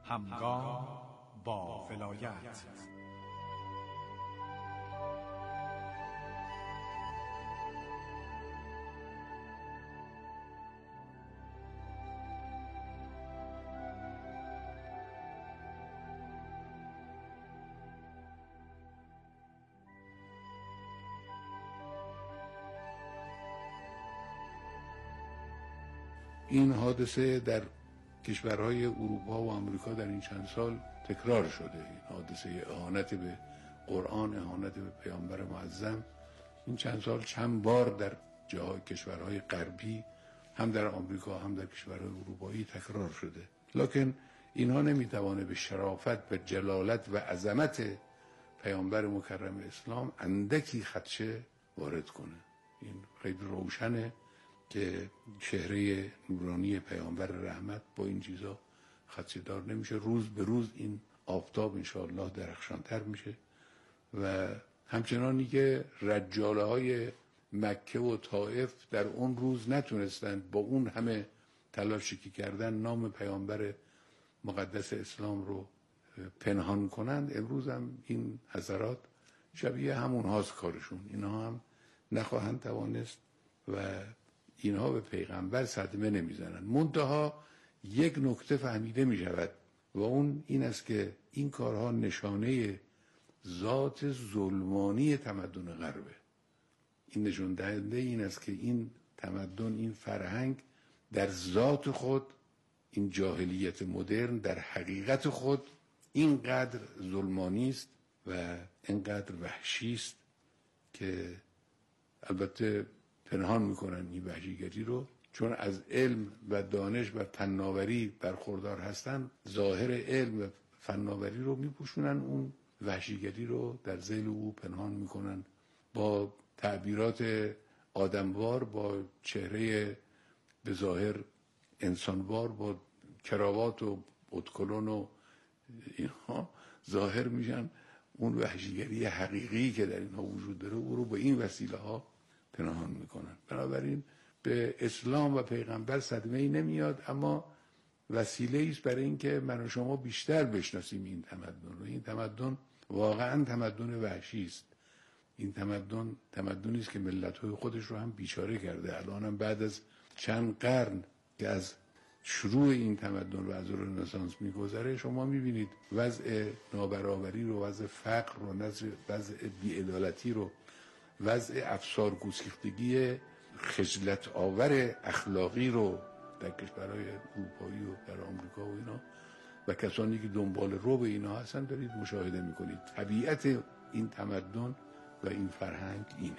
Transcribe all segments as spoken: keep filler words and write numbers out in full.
همگام با ولایت. این حادثه در کشورهای اروپا و آمریکا در این چند سال تکرار شده. این حادثه اهانت به قرآن، اهانت به پیامبر معظم، این چند سال چند بار در جاهای کشورهای غربی، هم در آمریکا هم در کشورهای اروپایی تکرار شده. لکن اینها نمیتوانه به شرافت و جلالت و عظمت پیامبر مکرم اسلام اندکی خدشه وارد کنه. این خیلی روشنه که چهره نورانی پیامبر رحمت با این چیزا خدشه‌دار نمیشه. روز به روز این آفتاب انشاءالله درخشانتر میشه و همچنانی که رجاله های مکه و طائف در اون روز نتونستند با اون همه تلاشی که کردن نام پیامبر مقدس اسلام رو پنهان کنند، امروز هم این حضرات شبیه همون هاست کارشون. اینها هم نخواهند توانست و اینها به پیغمبر صدمه نمیزنن. منتها یک نکته فهمیده می شود و اون این است که این کارها نشانه ذات ظلمانی تمدن غربه. این نشون دهنده این است که این تمدن، این فرهنگ در ذات خود، این جاهلیت مدرن در حقیقت خود اینقدر ظلمانی است و اینقدر وحشی است که البته پنهان میکنن این وحشیگری رو، چون از علم و دانش و فناوری برخوردار هستن، ظاهر علم و فناوری رو میپوشونن، اون وحشیگری رو در ذیل او پنهان میکنن با تعبیرات آدموار، با چهره به ظاهر انسانوار، با کراوات و ادکلون و اینها ظاهر میشن. اون وحشیگری حقیقی که در اینها وجود داره او رو با این وسیله ها پنهان میکنن. بنابراین به اسلام و پیغمبر صدمه ای نمیاد، اما وسیله است برای اینکه من و شما بیشتر بشناسیم این تمدن رو. این تمدن واقعا تمدن وحشی است. این تمدن تمدنی است که ملت‌های خودش رو هم بیچاره کرده. الان هم بعد از چند قرن که از شروع این تمدن و از رنسانس میگذره، شما میبینید وضع نابرابری رو، وضع فقر رو، وضع بی‌عدالتی رو، وضع افسار گسیختگی خجلت آور اخلاقی رو در کشورهای اروپایی و در آمریکا و اینا و کسانی که دنبال رو به اینا هستن دارید مشاهده میکنید. طبیعت این تمدن و این فرهنگ اینه.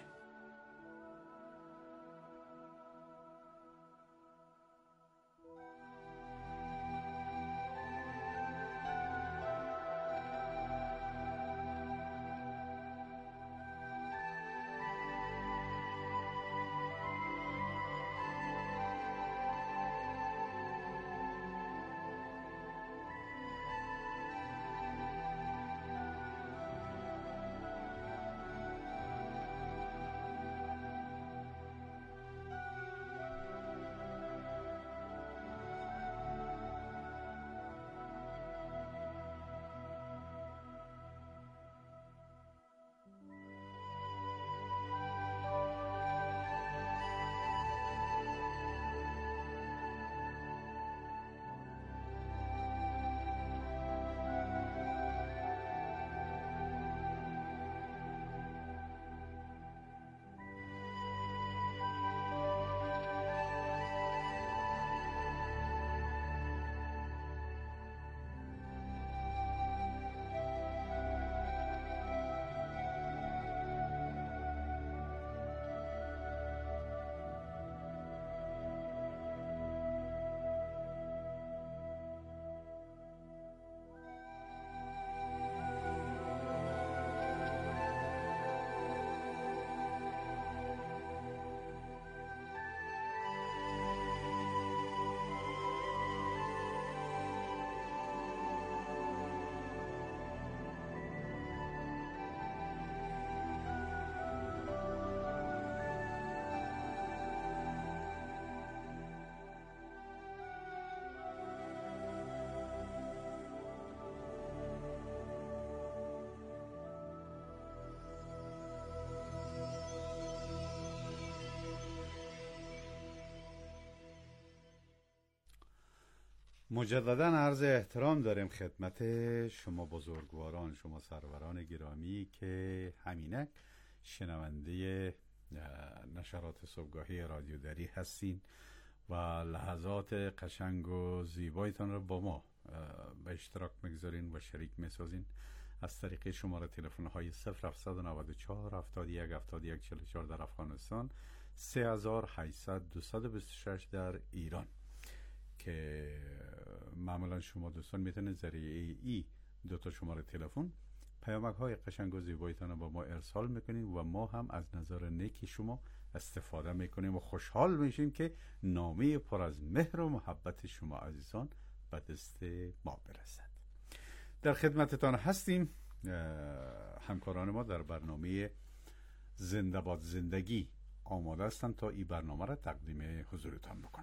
مجددا عرض احترام داریم خدمت شما بزرگواران، شما سروران گرامی که همینک شنونده نشرات صبحگاهی رادیو دری هستین و لحظات قشنگ و زیبایتان را با ما به اشتراک میگذارین و شریک میسازین از طریق شماره تلفن های صفر هفت نه چهار هفتاد و یک هفتاد و یک چهل و چهار در افغانستان، سه هزار و هشتصد دویست و بیست و شش در ایران، که معمولا شما دوستان میتونید ذریعه ای دو تا شماره تلفن پیامک های قشنگ و زیبایتان با ما ارسال میکنیم و ما هم از نظر نیکی شما استفاده میکنیم و خوشحال میشیم که نامه پر از مهر و محبت شما عزیزان به دست ما برسد. در خدمتتان هستیم. همکاران ما در برنامه زنده باد زندگی آماده هستند تا این برنامه را تقدیم حضورتان بکنم.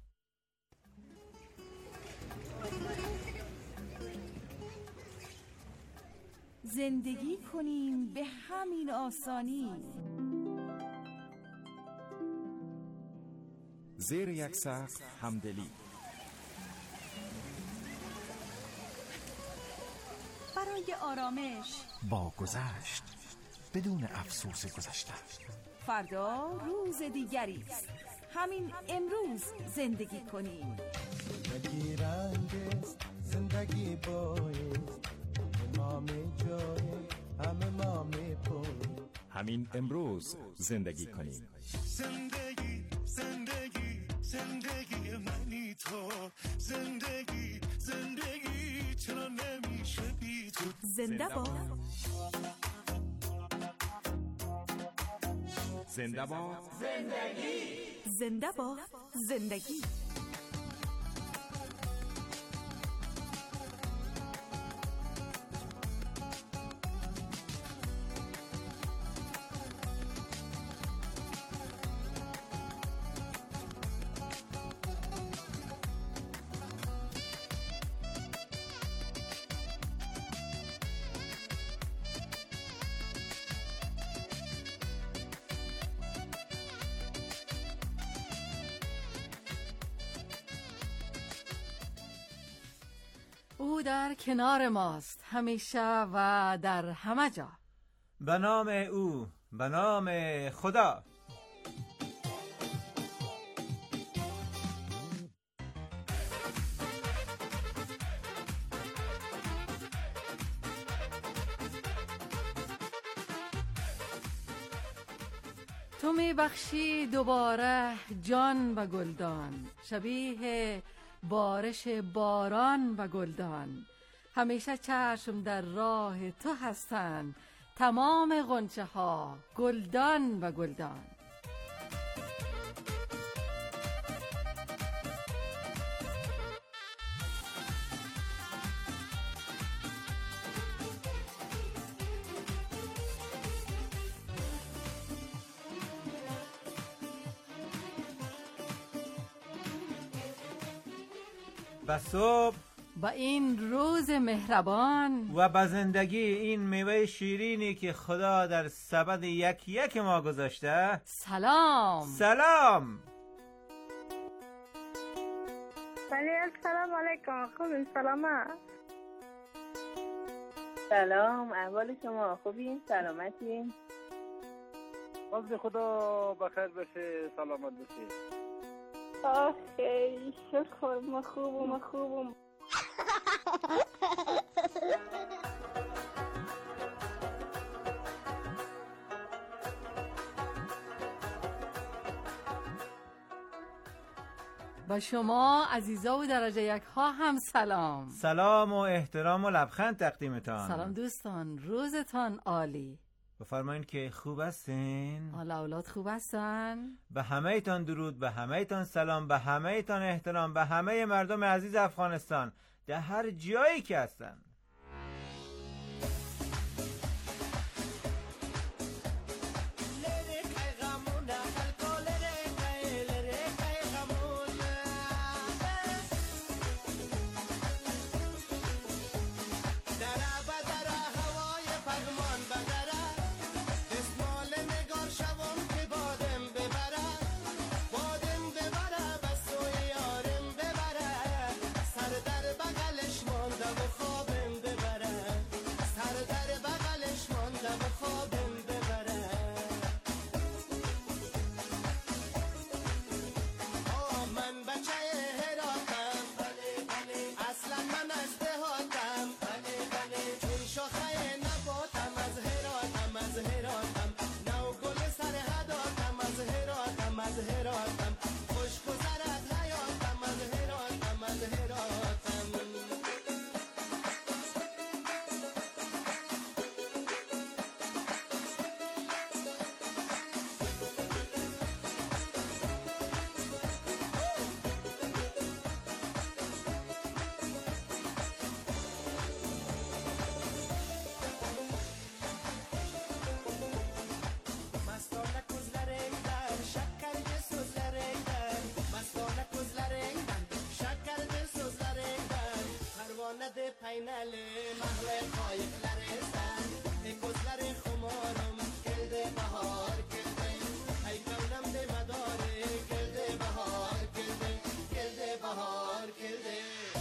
زندگی کنیم به همین آسانی، زیر یک سقف همدلی، برای آرامش با گذشت بدون افسوس گذشته. فردا روز دیگری است، همین امروز زندگی کنیم. زندگی رنگ است، زندگی بایست، ما می جای همه ما می پوی. همین امروز زندگی کنیم. زندگی زندگی زندگی منی تو، زندگی زندگی چرا نمیشه بی تو. زنده باد زنده باد زندگی، زنده باد زندگی. او در کنار ماست همیشه و در همه جا. به نام او، به نام خدا. تو می بخشی دوباره جان و گلدان، شبیه بارش باران و گلدان. همیشه چشم در راه تو هستند تمام غنچه ها گلدان و گلدان. و صبح با این روز مهربان و با زندگی این میوه شیرینی که خدا در سبد یک یک ما گذاشته. سلام سلام. بله السلام علیکم. خوبین؟ سلامت؟ سلام، احوال شما خوبین؟ سلامتین؟ از خدا بخیر بشه، سلامت بشه. آخه شکر، ما خوبم ما خوبم. با شما عزیزا و درجه یک ها هم سلام. سلام و احترام و لبخند تقدیمتان. سلام دوستان، روزتان عالی. بفرمایین که خوب هستین؟ حالا اولاد خوب هستن؟ به همه ایتان درود، به همه ایتان سلام، به همه ایتان احترام، به همه مردم عزیز افغانستان در هر جایی که هستن. aynali mahle qayıqları sen Ekozları xumaram geldi bahar geldi Ay kavlam de madari geldi bahar geldi Geldi bahar geldi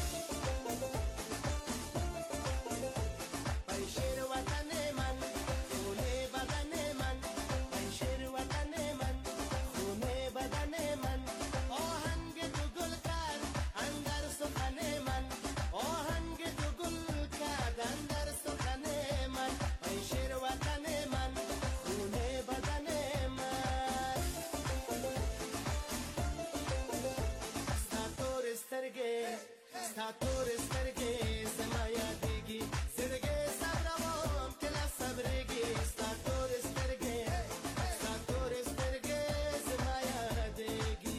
Ay şer vatanı man Khune badane man Ay şer vatanı man Khune badane man Ahang tu gul kar andar sukhane man Ahang tu gul kar andar sukhane man Ay şer vatanı man Khune badane man Stator isterge Stator isterge Semaya degi Sirge sabravam Kela sabregi Stator isterge Stator isterge Semaya degi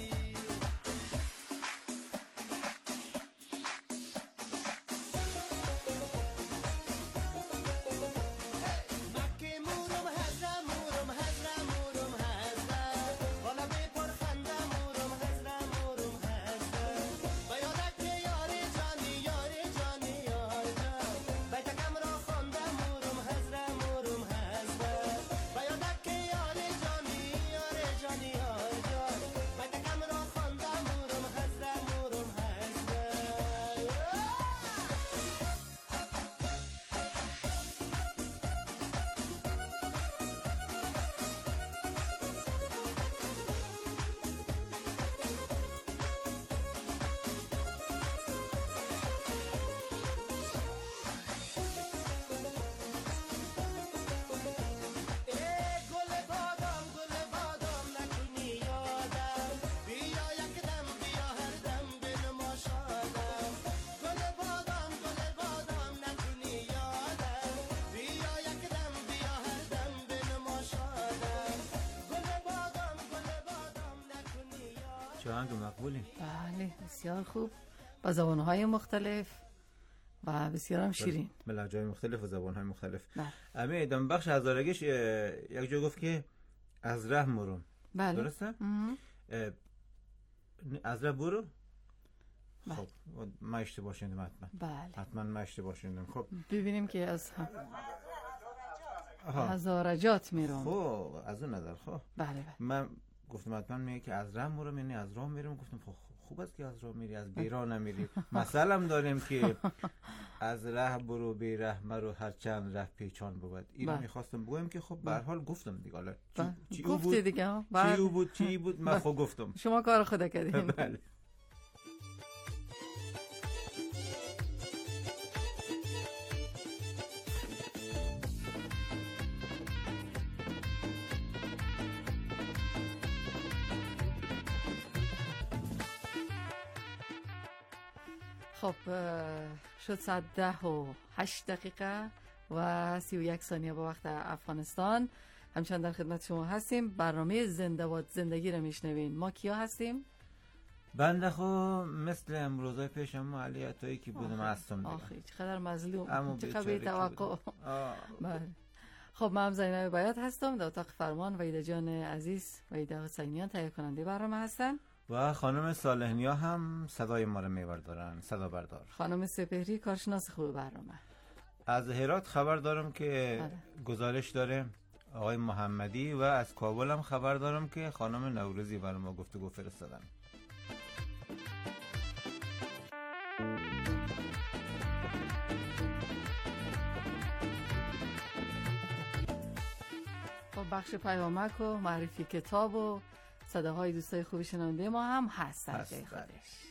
Makke murum hazra murum hazra murum hazra Wala be por khanda murum hazra murum hazra Bayodak ke yare jani yare jani yare Baita kamra khanda murum hazra murum hazra Bayodak ke yare jani yare jani yare Baita kamra khanda murum hazra murum hazra ای گل بادام گل بادام نکنی یادم بیا یک دم بیا هر دم بنما شادم گل بادام گل بادام نکنی یادم بیا یک دم بیا هر دم بنما شادم گل بادام گل بادام نکنی یادم چه آهنگ مقبولی. بله بسیار خوب با زبانهای مختلف و بسیار هم شیرین به لهجه‌های مختلف و زبان‌های مختلف. بله. امی ادام بخش هزارگیش اه، یک جا گفت که از ره مرم. بله. درسته؟ مهم. اه، از ره برو؟ بله. خب ما اشتباه شنیدم حتما. بله. حتما ما اشتباه شنیدم. خب ببینیم که از هم آها. هزارجات میرم. خب از اون نظر خب. بله بله. من گفتم حتما میگه که از ره مرم یعنی از راه میرم. گفتم خب خوب است که از راه میری از بیراه نمیری. مثلا هم داریم که از ره برو بی ره مرو هر چند ره پیچان بود. اینو بله. میخواستم بگم که خب به هر حال گفتم دیگه. حالا چی, بله. چی او گفتی بود دیگه ها؟ چی بله. او بود چی بود من خب گفتم. شما کار خود کردین. بله. خب اه، شد ساعت ده و هشت دقیقه و سی و یک ثانیه با وقت افغانستان. همچنان در خدمت شما هستیم. برنامه زنده باد زندگی رو میشنوین. ما کیا هستیم؟ بنده خب مثل امروزای پیش اما علی عطایی که بودم هستم دیگه. آخی چقدر مظلوم، اما چقدر بیچاره بی که توقع. بودم. آه. بله. خب من هم زینب بیات هستم. در اتاق فرمان وحیده جان عزیز و وحیده حسینیان تهیه کننده برنامه هستن و خانم صالحنیا هم صدای ما رو میبردارن، صدا بردار. خانم سپهری کارشناس خوب برنامه. از هرات خبر دارم که بله. گزارش داره آقای محمدی و از کابل هم خبر دارم که خانم نوروزی برای ما گفتگو فرستادن. خب بخش پیامک و معرفی کتاب و صداهای دوستای خوبی شنونده ما هم هست در جای خودش.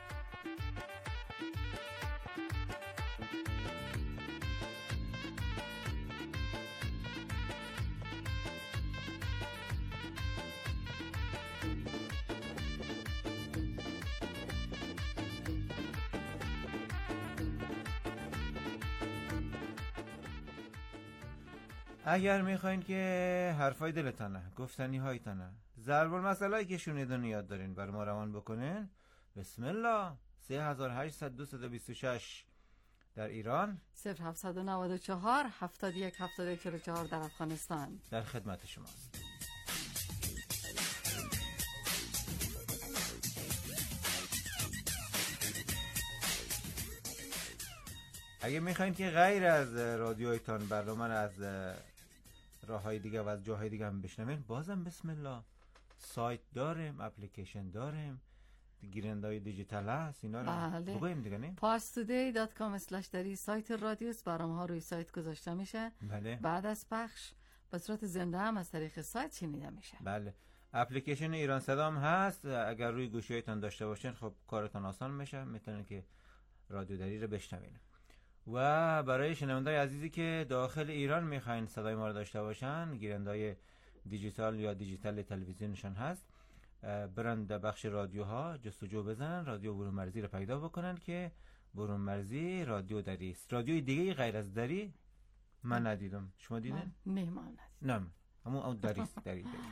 اگر میخواین که حرفای دلتانه، گفتنی هایتانه، ضرب المثلایی که شنیدن یاد دارین برای ما روان بکنین، بسم الله. سه هزار و هشتصد دویست و بیست و شش در ایران، صفر هفتصد و نود و چهار هفتاد و یک هفتاد و یک چهل و چهار در افغانستان. در خدمت شماست. اگه میخواین که غیر از رادیویتان برنامه از راه های دیگه و از جاهای دیگه هم بشنوین، بازم بسم الله سایت داریم، اپلیکیشن داریم، گیرندای دیجیتال هست، اینا رو بله. بگویم دیگه نه؟ پاس تودی دات کام اسلش دری سایت رادیوست، برنامه ها روی سایت گذاشته میشه. بله. بعد از پخش به صورت زنده هم از طریق سایت شنیده میشه. بله. اپلیکیشن ایران صدا هم هست، اگر روی گوشیتون داشته باشین خب کارتون آسان میشه، میتونین که رادیو دری رو بشنوین. و برای شنوندای عزیزی که داخل ایران میخواین صدای ما رو داشته باشن، گیرندای دیجیتال یا دیجیتال تلویزیونشان هست، برن در بخش رادیوها جستجو بزنن، رادیو برون مرزی رو پیدا بکنن که برون مرزی رادیو دری است. رادیوی دیگه غیر از دری من ندیدم. شما دیدین؟ نه من ندیدم. نه همون اون دری است، دری دری.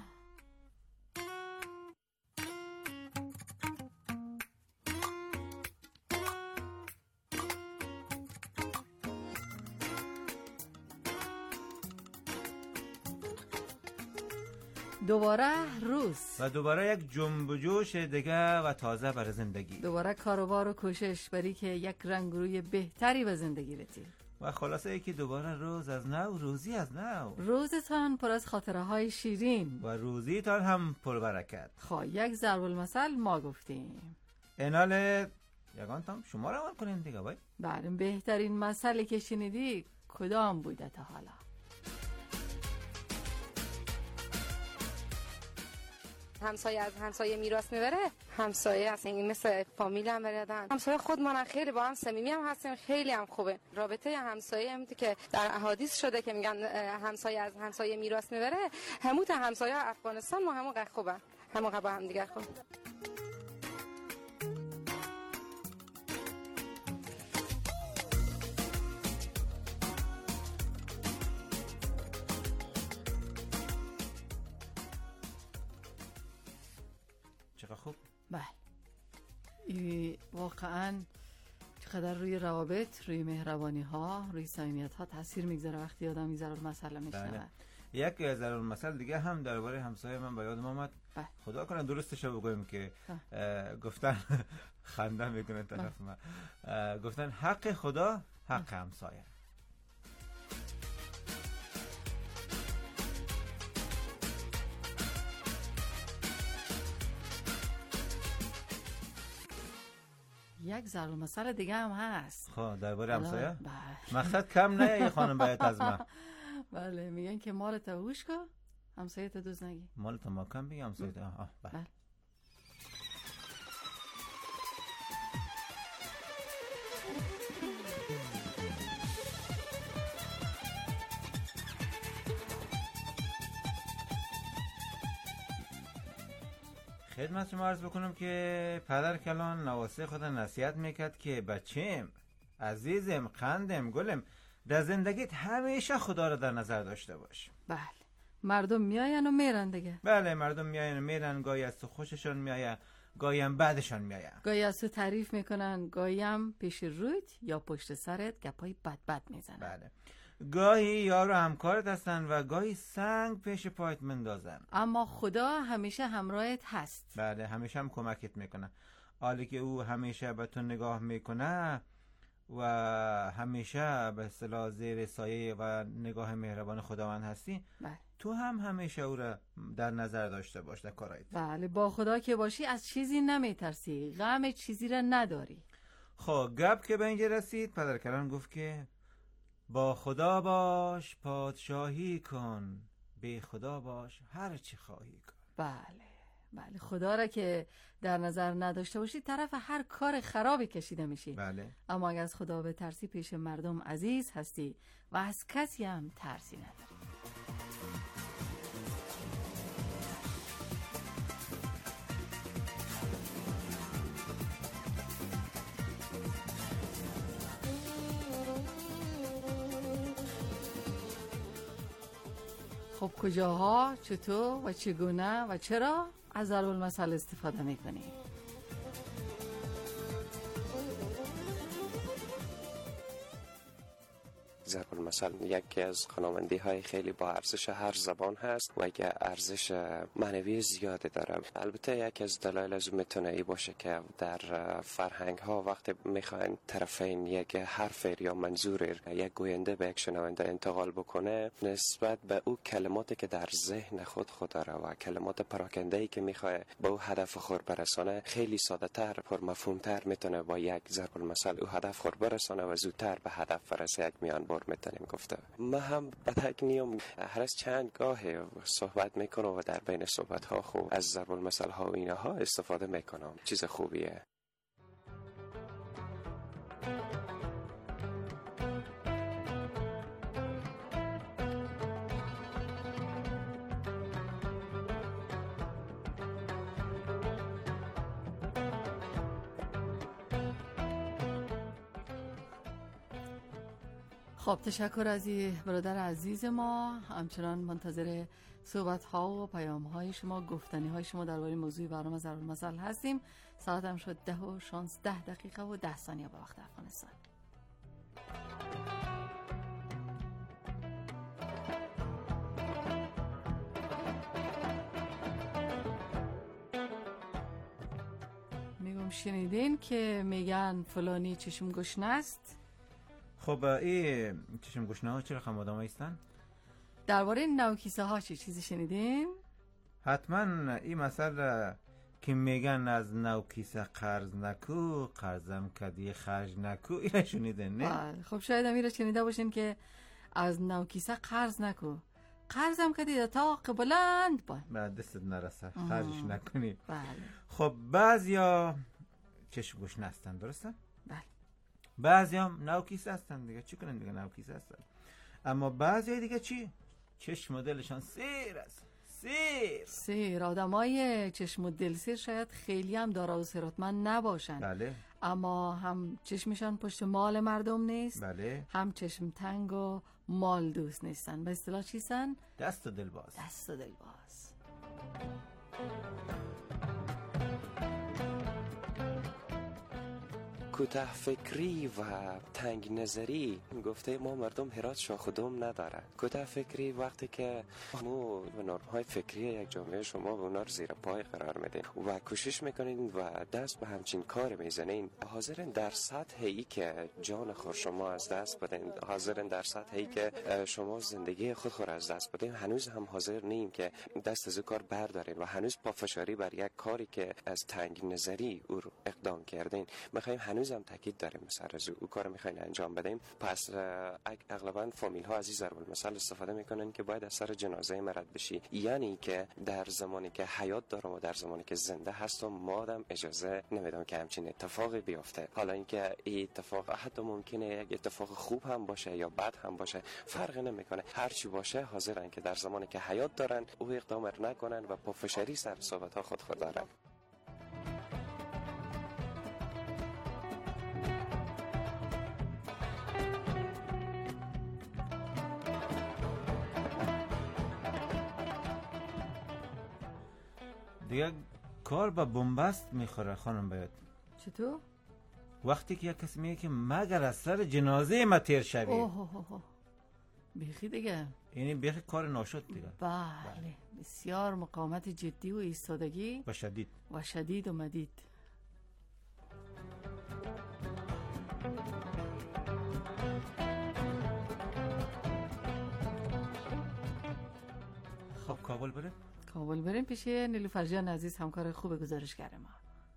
دوباره روز و دوباره یک جنب و جوش دیگه و تازه برای زندگی، دوباره کاروبار و کوشش برای که یک رنگ روی بهتری به زندگی بدی و خلاصه یکی دوباره روز از نو، روزی از نو. روزتان پر از خاطره های شیرین و روزیتان هم پر برکت. خب یک ضرب المثل ما گفتیم، اینال یگان تام شما روان کنین دیگه بای. بله. بهترین مسئله که شنیدی کدام بوده تا حالا؟ همسایه از همسایه میراث میبره. همسایه اصلا این مثل فامیل هم بردن. همسایه خودمون خیلی با هم صمیمی هم هستیم، خیلی هم خوبه. رابطه همسایه هم که در احادیث شده که میگن همسایه از همسایه میراث میبره، همون همسایه افغانستان ما همون قد خوبه، همون قد با هم دیگه خوب. خوب. بله. واقعا چقدر روی روابط، روی مهربانی ها، روی صمیمیت ها تاثیر میگذاره وقتی آدم ضرور مسئله میشنوه. بله. یک ضرور مسئله دیگه هم درباره همسایه من به یادم اومد. خدا کنه درستش رو بگویم که گفتن خنده میکنه طرف من، گفتن حق خدا حق همسایه. یک ضرب مسئله دیگه هم هست. خب درباره همسایه؟ بله. مقصد کم نه یه خانم باید از من. بله میگن که مالت هوش کن، همسایه تا دوست نگی. مالت ما کم بگی همسایه تا آه بله. خدمت شما عرض بکنم که پدر کلان نواسه خود نصیحت میکرد که بچیم، عزیزم، قندم، گلم، در زندگیت همیشه خدا رو در نظر داشته باش. بله. مردم میاین و میرن دیگه. بله مردم میاین و میرن، گاهی از تو خوششون میآید، گاهی هم بعدشون میآید. گاهی از تو تعریف میکنن، گاهی هم پیش روت یا پشت سرت گپای بد بد میزنن. بله. گاهی یارو همکارت هستن و گاهی سنگ پیش پایت مندازن، اما خدا همیشه همراهت هست. بله همیشه هم کمکت میکنه. حالی که او همیشه به تو نگاه میکنه و همیشه به اصطلاح زیر سایه و نگاه مهربان خداوند هستی، بله. تو هم همیشه او را در نظر داشته باش در کارایت. بله با خدا که باشی از چیزی نمیترسی، غم چیزی را نداری. خب گپ که به اینجا رسید، پدر کلان گفت که با خدا باش پادشاهی کن، بی خدا باش هر چی خواهی کن. بله بله خدا را که در نظر نداشته باشی طرف هر کار خرابی کشیده میشی. بله. اما اگر از خدا به ترسی پیش مردم عزیز هستی و از کسی هم ترسی نداری. خب کجاها، چطور و چگونه و چرا از ضرب المثل استفاده میکنی؟ ضرب المثل یکی از خانوادگی های خیلی با ارزش هر زبان هست و یک ارزش معنوی زیاده داره. البته یکی از دلایل از میتونه ای باشه که در فرهنگ ها وقتی میخواین طرفین یک حرف یا منظور یک گوینده به یک شنونده انتقال بکنه، نسبت به او کلماتی که در ذهن خود خود داره و کلمات پراکنده‌ای که میخواد به او هدف خود برسانه خیلی ساده تر، پر مفهوم تر میتونه با یک ضرب المثل او هدف خود برسانه و زودتر به هدف برسه. یک میان بار میتونیم گفته. من هم به تک نیم هر از چند گاه صحبت میکنم و در بین صحبت ها خوب از ضرب المثل ها و اینها استفاده میکنم. چیز خوبیه. خب تشکر از برادر عزیز ما. همچنان منتظر صحبت ها و پیام های شما، گفتنی های شما درباره موضوع برنامه ضرب المثل هستیم. ساعت هم شد ده و شانزده دقیقه و ده ثانیه به وقت افغانستان. میگم شنیدین که میگن فلانی چشم گشنه است. خب این چشم گشنه ها چه رقم آدم هستن؟ درباره نوکیسه ها چه چیزی شنیدین؟ حتما این مثل که میگن از نوکیسه قرض نکو قرضم کدی خرج نکو، این شنیدین نه؟ خب شاید هم این رو شنیده باشین که از نوکیسه قرض نکو قرضم کدی تاق بلند با بعد دستت نرسه خرجش نکنی. بله. خب بعضیا چشم گشنه هستن، درسته؟ بله. بعضی هم نوکیسه هستن دیگه، چی کنن دیگه نوکیسه هستن. اما بعضی دیگه چی؟ چشم و دلشان سیر است. سیر سیر آدمای چشم و دل سیر شاید خیلی هم دارا و ثروتمند نباشن. بله. اما هم چشمشان پشت مال مردم نیست. بله. هم چشم تنگ و مال دوست نیستن. به اصطلاح چیستن؟ دست و دل باز. دست و دل باز. کوتاه فکری و تنگ نظری گفته ما مردم هرات شاخ و دم نداره. کوتاه فکری وقتی که مو و نرم‌های فکری یک جامعه شما به اونا رو زیر پای قرار میدین و کوشش میکنین و دست به همچین کار میزنین، حاضرین در سطحی که جان خود شما از دست بدین، حاضرین در سطحی که شما زندگی خود خود از دست بدین، هنوز هم حاضر نیم که دست از کار بردارین و هنوز پافشاری بر یک کاری که از تنگ نظری او رو اقدام کردین میخوایم هنوز هم تاکید داریم سر از او کار میخواین انجام بدیم. پس اغلبا فامیل ها از این ضرب المثل استفاده میکنن که باید از سر جنازه من رد بشی، یعنی که در زمانی که حیات دارم و در زمانی که زنده هستم مادم اجازه نمیدم که همچین اتفاقی بیفته. حالا اینکه این اتفاق حتی ممکنه یک اتفاق خوب هم باشه یا بد هم باشه فرق نمیکنه، هر چی باشه حاضرن که در زمانی که حیات دارن او اقدام نکنن و پافشاری سر صحبت ها خود خود دارن. دیگه کار با بنبست میخوره خانم باید. چطور؟ وقتی که یک کسی میگه که مگر از سر جنازه ما تیر شوی. اوه اوه اوه بیخی دیگه، یعنی بیخی کار ناشد دیگه. بله. بسیار مقاومت جدی و ایستادگی و شدید و شدید و مدید. خب کابل بریم؟ کابل بریم پیش نیلوفر جان عزیز، همکار خوب گزارشگر ما.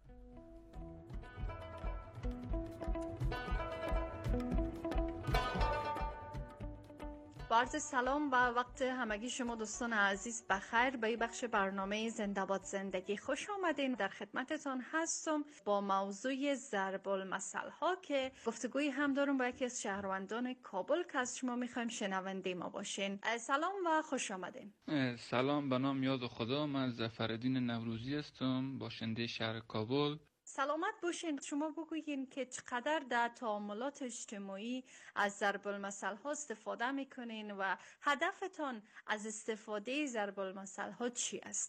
با عرض سلام و وقت همگی شما دوستان عزیز بخیر. به این بخش برنامه زنده باد زندگی خوش آمدین. در خدمتتان هستم با موضوع ضرب المثل ها که گفتگویی هم دارم با یکی از شهروندان کابل که از شما میخوایم شنونده ما باشین. سلام و خوش آمدین. سلام، به نام یاد خدا، من ظفرالدین نوروزی هستم، باشنده شهر کابل. سلامت باشین. شما بگویین که چقدر در تعاملات اجتماعی از ضرب المثل ها استفاده میکنین و هدفتان از استفاده ضرب المثل ها چی است؟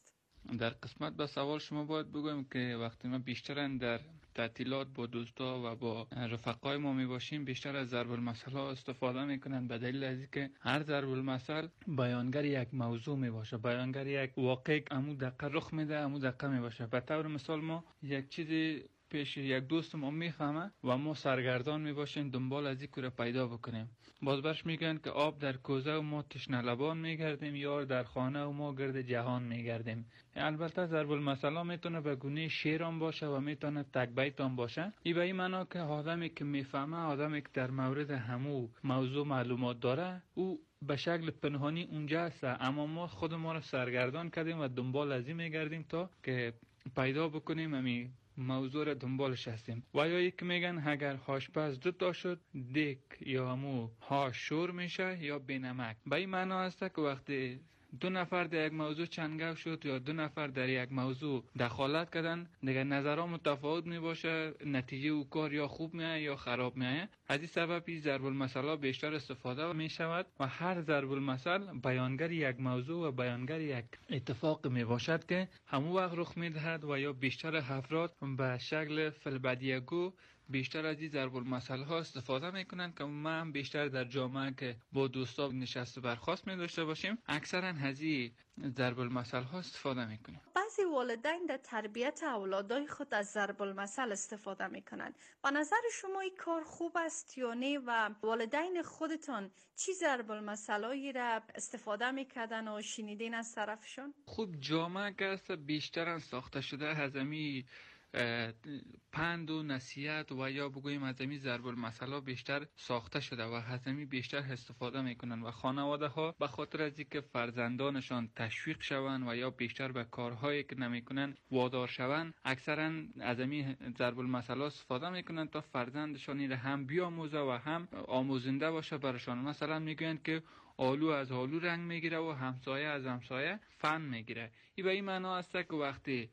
در قسمت به سوال شما باید بگویم که وقتی ما بیشتر در تعطیلات با دوستا و با رفقای ما می باشیم بیشتر از ضرب المثل ها استفاده میکنن، به دلیل از اینکه هر ضرب المثل بیانگر یک موضوع می باشه، بیانگر یک واقع امو دقیقه رخ میده، امو دقیقه می باشه. به طور مثال ما یک چیزی پیش یک دوست ما میفهمه و ما سرگردان می باشیم دنبال از این کار پیدا بکنیم. باز برش میگن که آب در کوزه و ما تشنه لبان میگردیم، یا در خانه و ما گرد جهان میگردیم. البته ضرب المثل ها میتونه به گونه شعر هم باشه و میتونه تک بیت هم باشه. این به این معنا که آدمی که میفهمه، آدمی که در مورد همو موضوع معلومات داره، او به شکل پنهانی اونجا هست، اما ما خود ما رو سرگردان کردیم و دنبال از این میگردیم تا که پیدا بکنیم امی موضوع را دنبالش هستیم. و یا یک میگن اگر آشپز دو تا شد، دیک یا همو ها شور میشه یا بینمک. به این معنا هست که وقتی دو نفر در یک موضوع چنگاو شد یا دو نفر در یک موضوع دخالت کردن، دیگه نظرها متفاوت می باشه، نتیجه او کار یا خوب میایه یا خراب میایه. از این سبب این ضرب المثل بیشتر استفاده می شود و هر ضرب المثل بیانگر یک موضوع و بیانگر یک اتفاق می باشد که همون وقت رخ می دهد و یا بیشتر افراد به شکل فلبدیگو بیشتر از این ضرب المثل ها استفاده میکنن که ما هم بیشتر در جامعه که با دوستا نشست برخاست می داشته باشیم اکثرا از این ضرب المثل ها استفاده میکنیم. بعضی والدین در تربیت اولادای خود از ضرب المثل استفاده میکنن. به نظر شما این کار خوب است یا نه و والدین خودتان چی ضرب المثلایی را استفاده میکردن و شنیدین از طرفشون؟ خوب جامعه که است بیشتر ساخته شده از امی پند و نصیحت و یا بگوییم از امی ضرب المثل بیشتر ساخته شده و از امی بیشتر استفاده میکنن و خانواده ها به خاطر از اینکه فرزندانشان تشویق شوند و یا بیشتر به کارهایی که نمیکنن وادار شوند، اکثرا از امی ضرب المثل استفاده میکنن تا فرزندشان این هم بیاموزه و هم آموزنده باشه برشان. مثلا میگویند که آلو از آلو رنگ میگیره و همسایه از همسایه فن میگیره. این به این معنا است که وقتی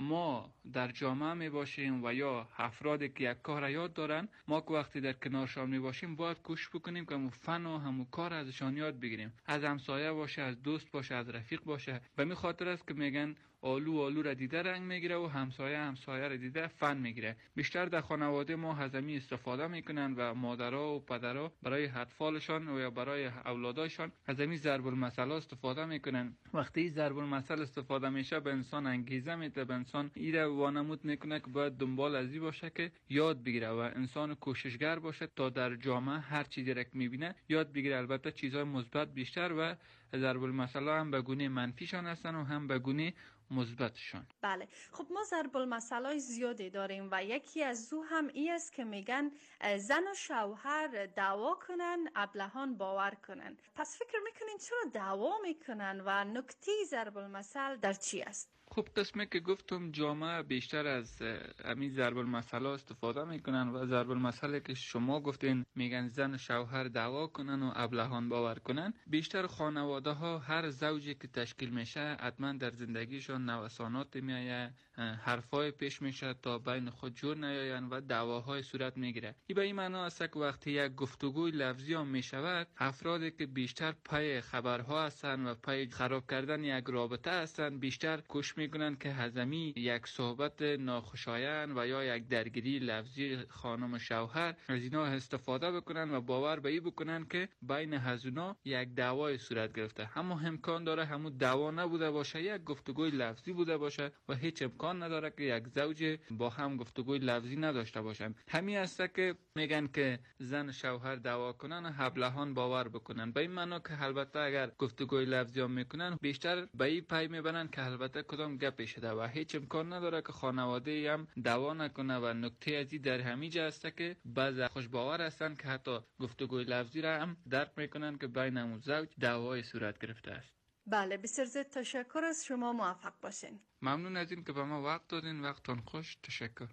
ما در جامعه می باشیم و یا افرادی که یک کار یاد دارن، ما که وقتی در کنارشان می باشیم باید کوشش بکنیم که همون فن و همون کار ازشان یاد بگیریم، از همسایه باشه، از دوست باشه، از رفیق باشه. و می خاطر است که میگن آلو آلو را دیده رنگ میگیره و همسایه همسایه را دیده فن میگیره. بیشتر در خانواده ما هزمی استفاده میکنن و مادرها و پدرها برای اطفالشان و یا برای اولادایشان هزمی ضرب المثل استفاده میکنن. وقتی ضرب المثل استفاده میشه به انسان انگیزه میده، به انسان ایره وانمود میکنه که باید دنبال ازی باشه که یاد بگیره و انسان کوششگر باشه تا در جامعه هر چیزی را که میبینه یاد بگیره. البته چیزهای مثبت بیشتر و ضرب المثل هم به گونه منفیشان هستن و هم به گونه مثبتشان. بله، خب ما ضرب المثل‌های زیادی داریم و یکی از او هم ای است که میگن زن و شوهر دعوا کنن ابلهان باور کنن. پس فکر میکنین چرا دعوا میکنن و نکته ضرب المثل در چی است؟ خب قسمی که گفتم جامعه بیشتر از همین ضرب المثل استفاده میکنن و ضرب المثل که شما گفتین میگن زن شوهر دعوا کنن و ابلهان باور کنن، بیشتر خانواده ها هر زوجی که تشکیل میشه حتما در زندگیشون نوسانات میایه، حرفای پیش میشه تا بین خود جور نیاین و دعواهای صورت میگیره. این به این معنا است که وقتی یک گفتگوی لفظی هم میشود، افرادی که بیشتر پای خبرها هستن و پای خراب کردن یک رابطه هستن بیشتر کوشش میکنن که هزمی یک صحبت ناخوشایند و یا یک درگیری لفظی خانم و شوهر از اینا استفاده بکنن و باور به این بکنن که بین هزونا یک دعوای صورت گرفته. اما امکان داره همون دعوا نبوده باشه، یک گفتگوی لفظی بوده باشه و هیچ امکان نداره که یک زوج با هم گفتگوی لفظی نداشته باشن. همین است که میگن که زن و شوهر دعوا کنن و ابلهان باور بکنن. به این معنا که البته اگر گفتگوی لفظی هم میکنن بیشتر به این پی میبرن که البته کدام گپ شده و هیچ امکان نداره که خانواده هم دعوا نکنه. و نکته ازی در همینجا است که بعضی خوش باور هستن که حتی گفتگوی لفظی را هم درک میکنن که بین همون زوج دعوای صورت گرفته است. بله، بسیار زیاد تشکر از شما، موفق باشین. ممنون از این که به ما وقت دادین. وقتتون خوش. تشکر.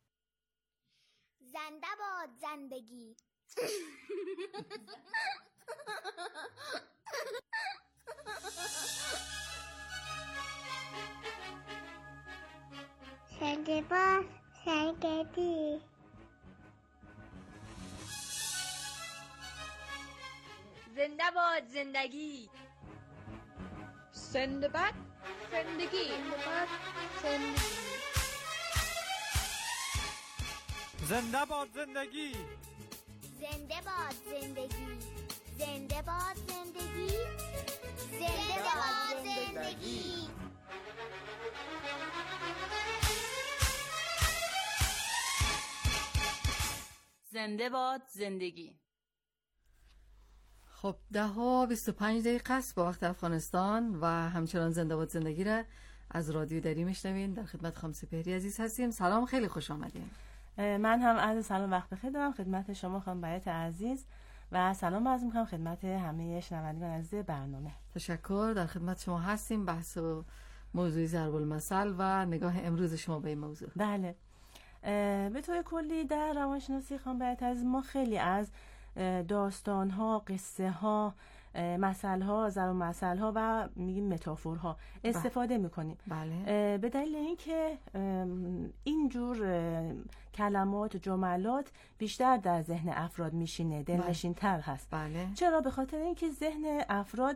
زنده باد زندگی. زنده باد زندگی. زنده باد زندگی. Send back زندگی زنده باد زندگی. زنده باد زندگی. زنده باد زندگی. زنده باد زندگی. زنده باد زندگی. خب ده ها بیست و پنج دقیقه است با وقت افغانستان و همچنان زنده باد زندگی را از رادیو دری میشنوین. در خدمت خانم سپهری عزیز هستیم. سلام، خیلی خوش آمدین. من هم عرض سلام وقت بخیر دارم خدمت شما خانم بیات عزیز و سلام عرض می‌کنم خدمت همه شنوندگان عزیز برنامه. تشکر. در خدمت شما هستیم. بحث و موضوع ضرب المثل و نگاه امروز شما به این موضوع. بله، به طور کلی در روانشناسی خانم بیات عزیز ما خیلی از داستان‌ها، قصه‌ها، مثل‌ها، ضرب المثل‌ها و میگیم متافورها استفاده می‌کنیم. بله. به دلیل اینکه اینجور کلمات و جملات بیشتر در ذهن افراد میشینه، دلنشین‌تر هست. بله. چرا؟ به خاطر اینکه ذهن افراد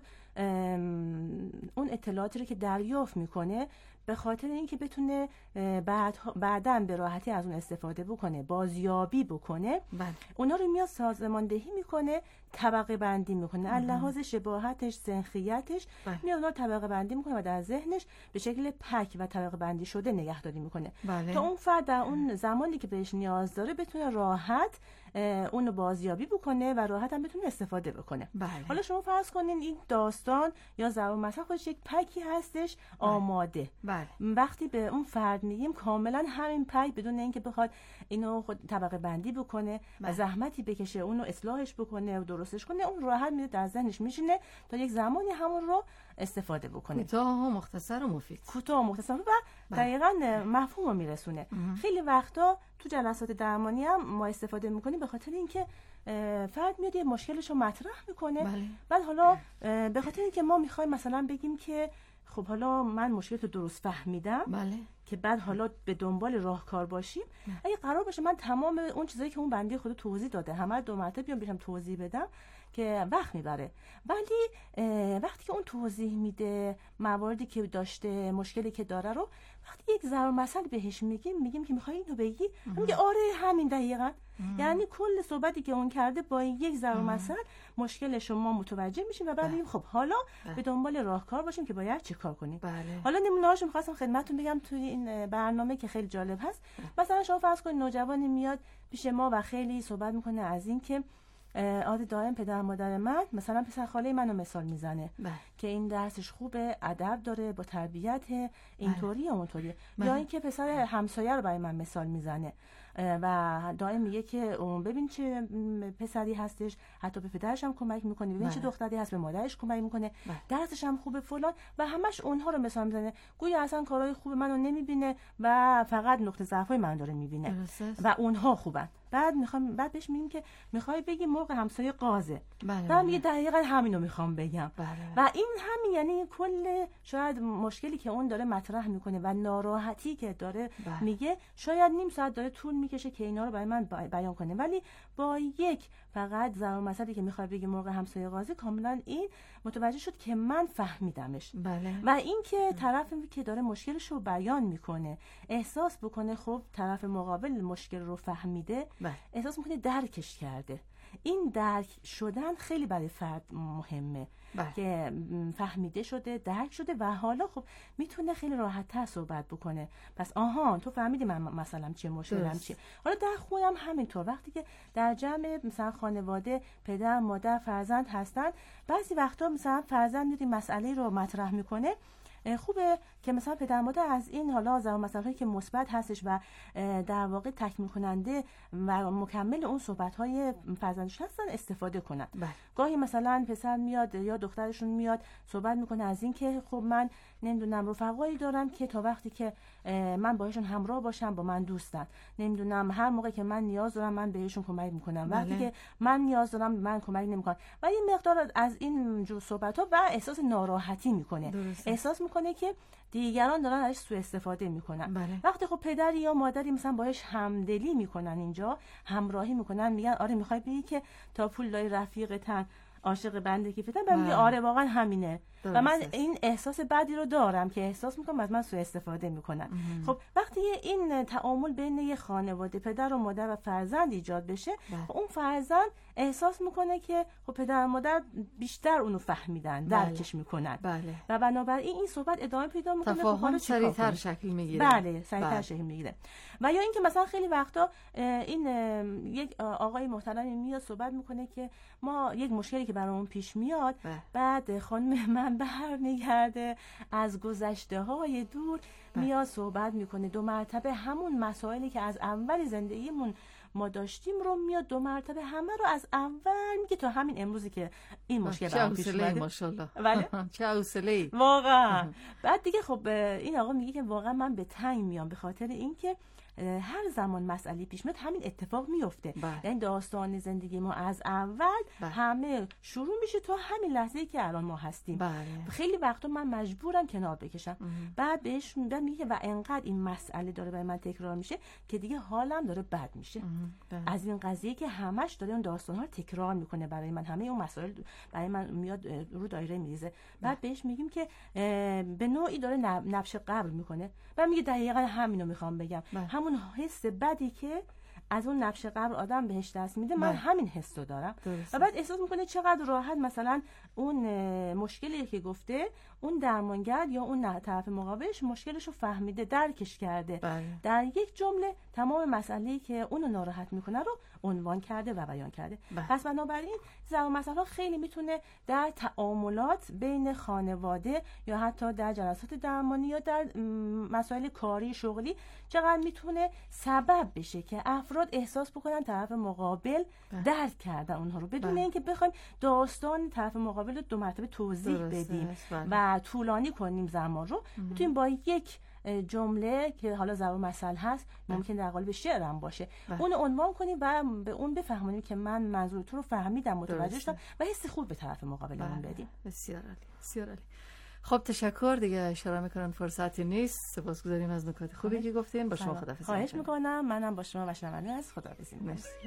اون اطلاعاتی رو که دریافت میکنه به خاطر اینکه بتونه بعد بعداً به راحتی از اون استفاده بکنه، بازیابی بکنه، بله. اونا رو میاد سازماندهی میکنه، طبقه بندی میکنه، از لحاظ شباهتش، سنخیتش، بله. میاد اونا رو طبقه بندی میکنه و در ذهنش به شکل پک و طبقه بندی شده نگهداری میکنه. بله. تا اون فرد در اون زمانی که بهش نیاز داره بتونه راحت اونو بازیابی بکنه و راحت هم بتونه استفاده بکنه. بله. حالا شما فرض کنین این داستان یا ضرب المثل خودش یک پکی هستش آماده. بله. وقتی به اون فرد میگیم کاملا همین پک بدون اینکه بخواد اینو خود طبقه بندی بکنه بله. و زحمتی بکشه اونو اصلاحش بکنه و درستش کنه، اون راحت میاد در ذهنش میشینه تا یک زمانی همون رو استفاده بکنه. کوتاه و مختصر و مفید. کوتاه و مختصر و دقیقاً مفهوم رو میرسونه. خیلی وقتا تو جلسات درمانی هم ما استفاده میکنیم به خاطر اینکه فرد میاد یه مشکلش رو مطرح میکنه. بله. بعد حالا به خاطر اینکه ما میخوایم مثلا بگیم که خب حالا من مشکلت رو درست فهمیدم، بله. که بعد حالا به دنبال راهکار باشیم. بله. اگه قرار باشه من تمام اون چیزایی که اون بنده خود توضیح داده همه دو مرتبه بیام بهشم توضیح بدم که وقت میبره، ولی وقتی که اون توضیح میده مواردی که داشته، مشکلی که داره رو، وقتی یک ضرب المثل بهش میگیم میگیم که میخوای اینو بگی، میگه آره همین دقیقاً. یعنی کل صحبتی که اون کرده با یک ضرب المثل مشکل شما متوجه میشیم و بعد میگیم خب حالا بله. به دنبال راهکار باشیم که باید چه کار کنیم. بله. حالا نمونه‌هاشو می‌خواستم خدمتتون بگم توی این برنامه که خیلی جالب هست. بله. مثلا شما فرض کنید نوجوانی میاد پیش ما و خیلی صحبت میکنه از این که عادی دائم پدر مادر من مثلا پسر خاله منو مثال میزنه بله. که این درسش خوبه، ادب داره، با تربیت اینطوری یا اونطوری، بله. یا اینکه پسر همسایه رو برای من مثال میزنه و دائم میگه که اون ببین چه پسری هستش، حتی به پدرش هم کمک میکنه، ببین چه دختری هست به مادرش کمک میکنه، درسش هم خوبه فلان، و همش اونها رو مثال میزنه، گویا اصلا کارهای خوب منو نمیبینه و فقط نقطه ضعفای من داره میبینه و اونها خوبن. بعد میخوام بعد بهش میگیم که میخوای بگی مرغ همسایه قازه. بله. بعد میگه دقیقاً همینو میخوام بگم. بله. و این همین یعنی کل شاید مشکلی که اون داره مطرح میکنه و ناراحتی که داره بله. میگه شاید نیم ساعت داره طول میکشه که اینا رو برای من بیان کنه، ولی با یک فقط ضرب المثلی که میخواد بگه مرغ همسایه قازه کاملا این متوجه شد که من فهمیدمش. بله. و این که طرفی که داره مشکلش رو بیان میکنه احساس بکنه خب طرف مقابل مشکل رو فهمیده، بله. احساس میکنه درکش کرده. این درک شدن خیلی برای فرد مهمه. بله. که فهمیده شده، درک شده و حالا خب میتونه خیلی راحت تر صحبت بکنه. پس آها تو فهمیدی من مثلا چه مشکلم چیه. حالا در خونم همینطور، وقتی که در جمع مثلا خانواده پدر مادر فرزند هستن، بعضی وقتا مثلا فرزند میاد مسئله رو مطرح میکنه، خوبه که مثلا پدر مادر از این حالا ضرب المثل‌هایی که مثبت هستش و در واقع تکمیل کننده و مکمل اون صحبت‌های فرزندش هستن استفاده کنن. بله. گاهی مثلا پسر میاد یا دخترشون میاد صحبت میکنه از این که خب من نمیدونم رفقایی دارم که تا وقتی که من باهاشون همراه باشم با من دوستن، نمیدونم هر موقع که من نیاز دارم من بهشون کمک میکنم، وقتی بله. که من نیاز دارم من کمک نمیکنم و این مقدار از این جور صحبت‌ها و احساس ناراحتی میکنه. درسته. احساس میکنه که دیگران دارن ازش سوء استفاده میکنن. بله. وقتی خب پدری یا مادری مثلا باهاش همدلی میکنن، اینجا همراهی میکنن، میگن آره میخوای بگی که تا پول لای رفیقتن عاشق بنده کیفتن، بعد میگه آره واقعا همینه. و من این احساس بدی رو دارم که احساس میکنم از من سوء استفاده میکنن. خب وقتی این تعامل بین یه خانواده پدر و مادر و فرزند ایجاد بشه، اون فرزند احساس میکنه که خب پدر و مادر بیشتر اونو فهمیدن، درکش میکنن بله. و بنابراین این صحبت ادامه پیدا میکنه، تفاهم سریعتر شکل میگیره. بله سریعتر شکل میگیره. و یا اینکه مثلا خیلی وقتا این یک آقای محترمی میاد صحبت میکنه که ما یک مشکلی که برامون پیش میاد، بله. بعد خانم من برمیگرده از گذشته های دور، بله. میاد صحبت میکنه دو مرتبه همون مسائلی که از اول زندگیمون ما داشتیم رو میاد دو مرتبه همه رو از اول میگه تا همین امروزی که این مشکل برام پیش اومده. ماشاءالله. بله چه حوصله‌ای واقعا. بعد دیگه خب این آقا میگه که واقعا من به تنگ میام به خاطر اینکه هر زمان مسئله پیش میاد همین اتفاق میفته. یعنی داستان زندگی ما از اول بله. همه شروع میشه تا همین لحظه‌ای که الان ما هستیم. بله. خیلی وقتا من مجبورم کنار بکشم. ام. بعد بهش میگه و انقدر این مسئله داره برای من تکرار میشه که دیگه حالم داره بد میشه. بله. از این قضیه که همش داره اون داستان‌ها رو تکرار میکنه برای من، همه اون مسائل برای من میاد رو دایره میریزه. بعد بهش میگیم که به نوعی داره نبش قبر میکنه و میگه دقیقاً همینو میخوام بگم. بله. اون حس بدی که از اون نبش قبر آدم بهش دست میده، من همین حس رو دارم. درسته. و بعد احساس میکنه چقدر راحت مثلا اون مشکلی که گفته اون درمانگر یا اون طرف مقابلش مشکلش رو فهمیده، درکش کرده. بله. در یک جمله تمام مسئله‌ای که اونو ناراحت میکنه رو عنوان کرده و بیان کرده. بله. پس بنابراین زبان مسئله خیلی میتونه در تعاملات بین خانواده یا حتی در جلسات درمانی یا در مسائل کاری شغلی چقدر میتونه سبب بشه که افراد احساس بکنن طرف مقابل بله. درک کردن اونها رو، بدون بله. اینکه بخوایم داستان طرف مقابل رو دو مرتبه توضیح بدیم بله. و طولانی کنیم زمان رو. میتونیم با یک جمله که حالا ضرب مثل هست، ممکن در قالب شعر هم باشه، بله. اون عنوان کنیم و به اون بفهمونیم که من منظور تو رو فهمیدم، متوجه شدم و حس خوب به طرف مقابلمون بله. بدیم. بسیار عالی، بسیار عالی. خب تشکر، دیگه اشاره میکنم فرصتی نیست. سپاسگزاریم از نکات خوبی که گفتین. با شما خداحافظی. خواهش میکنم. منم با شما و شنوندگان از خداحافظی میکنم. مرسی.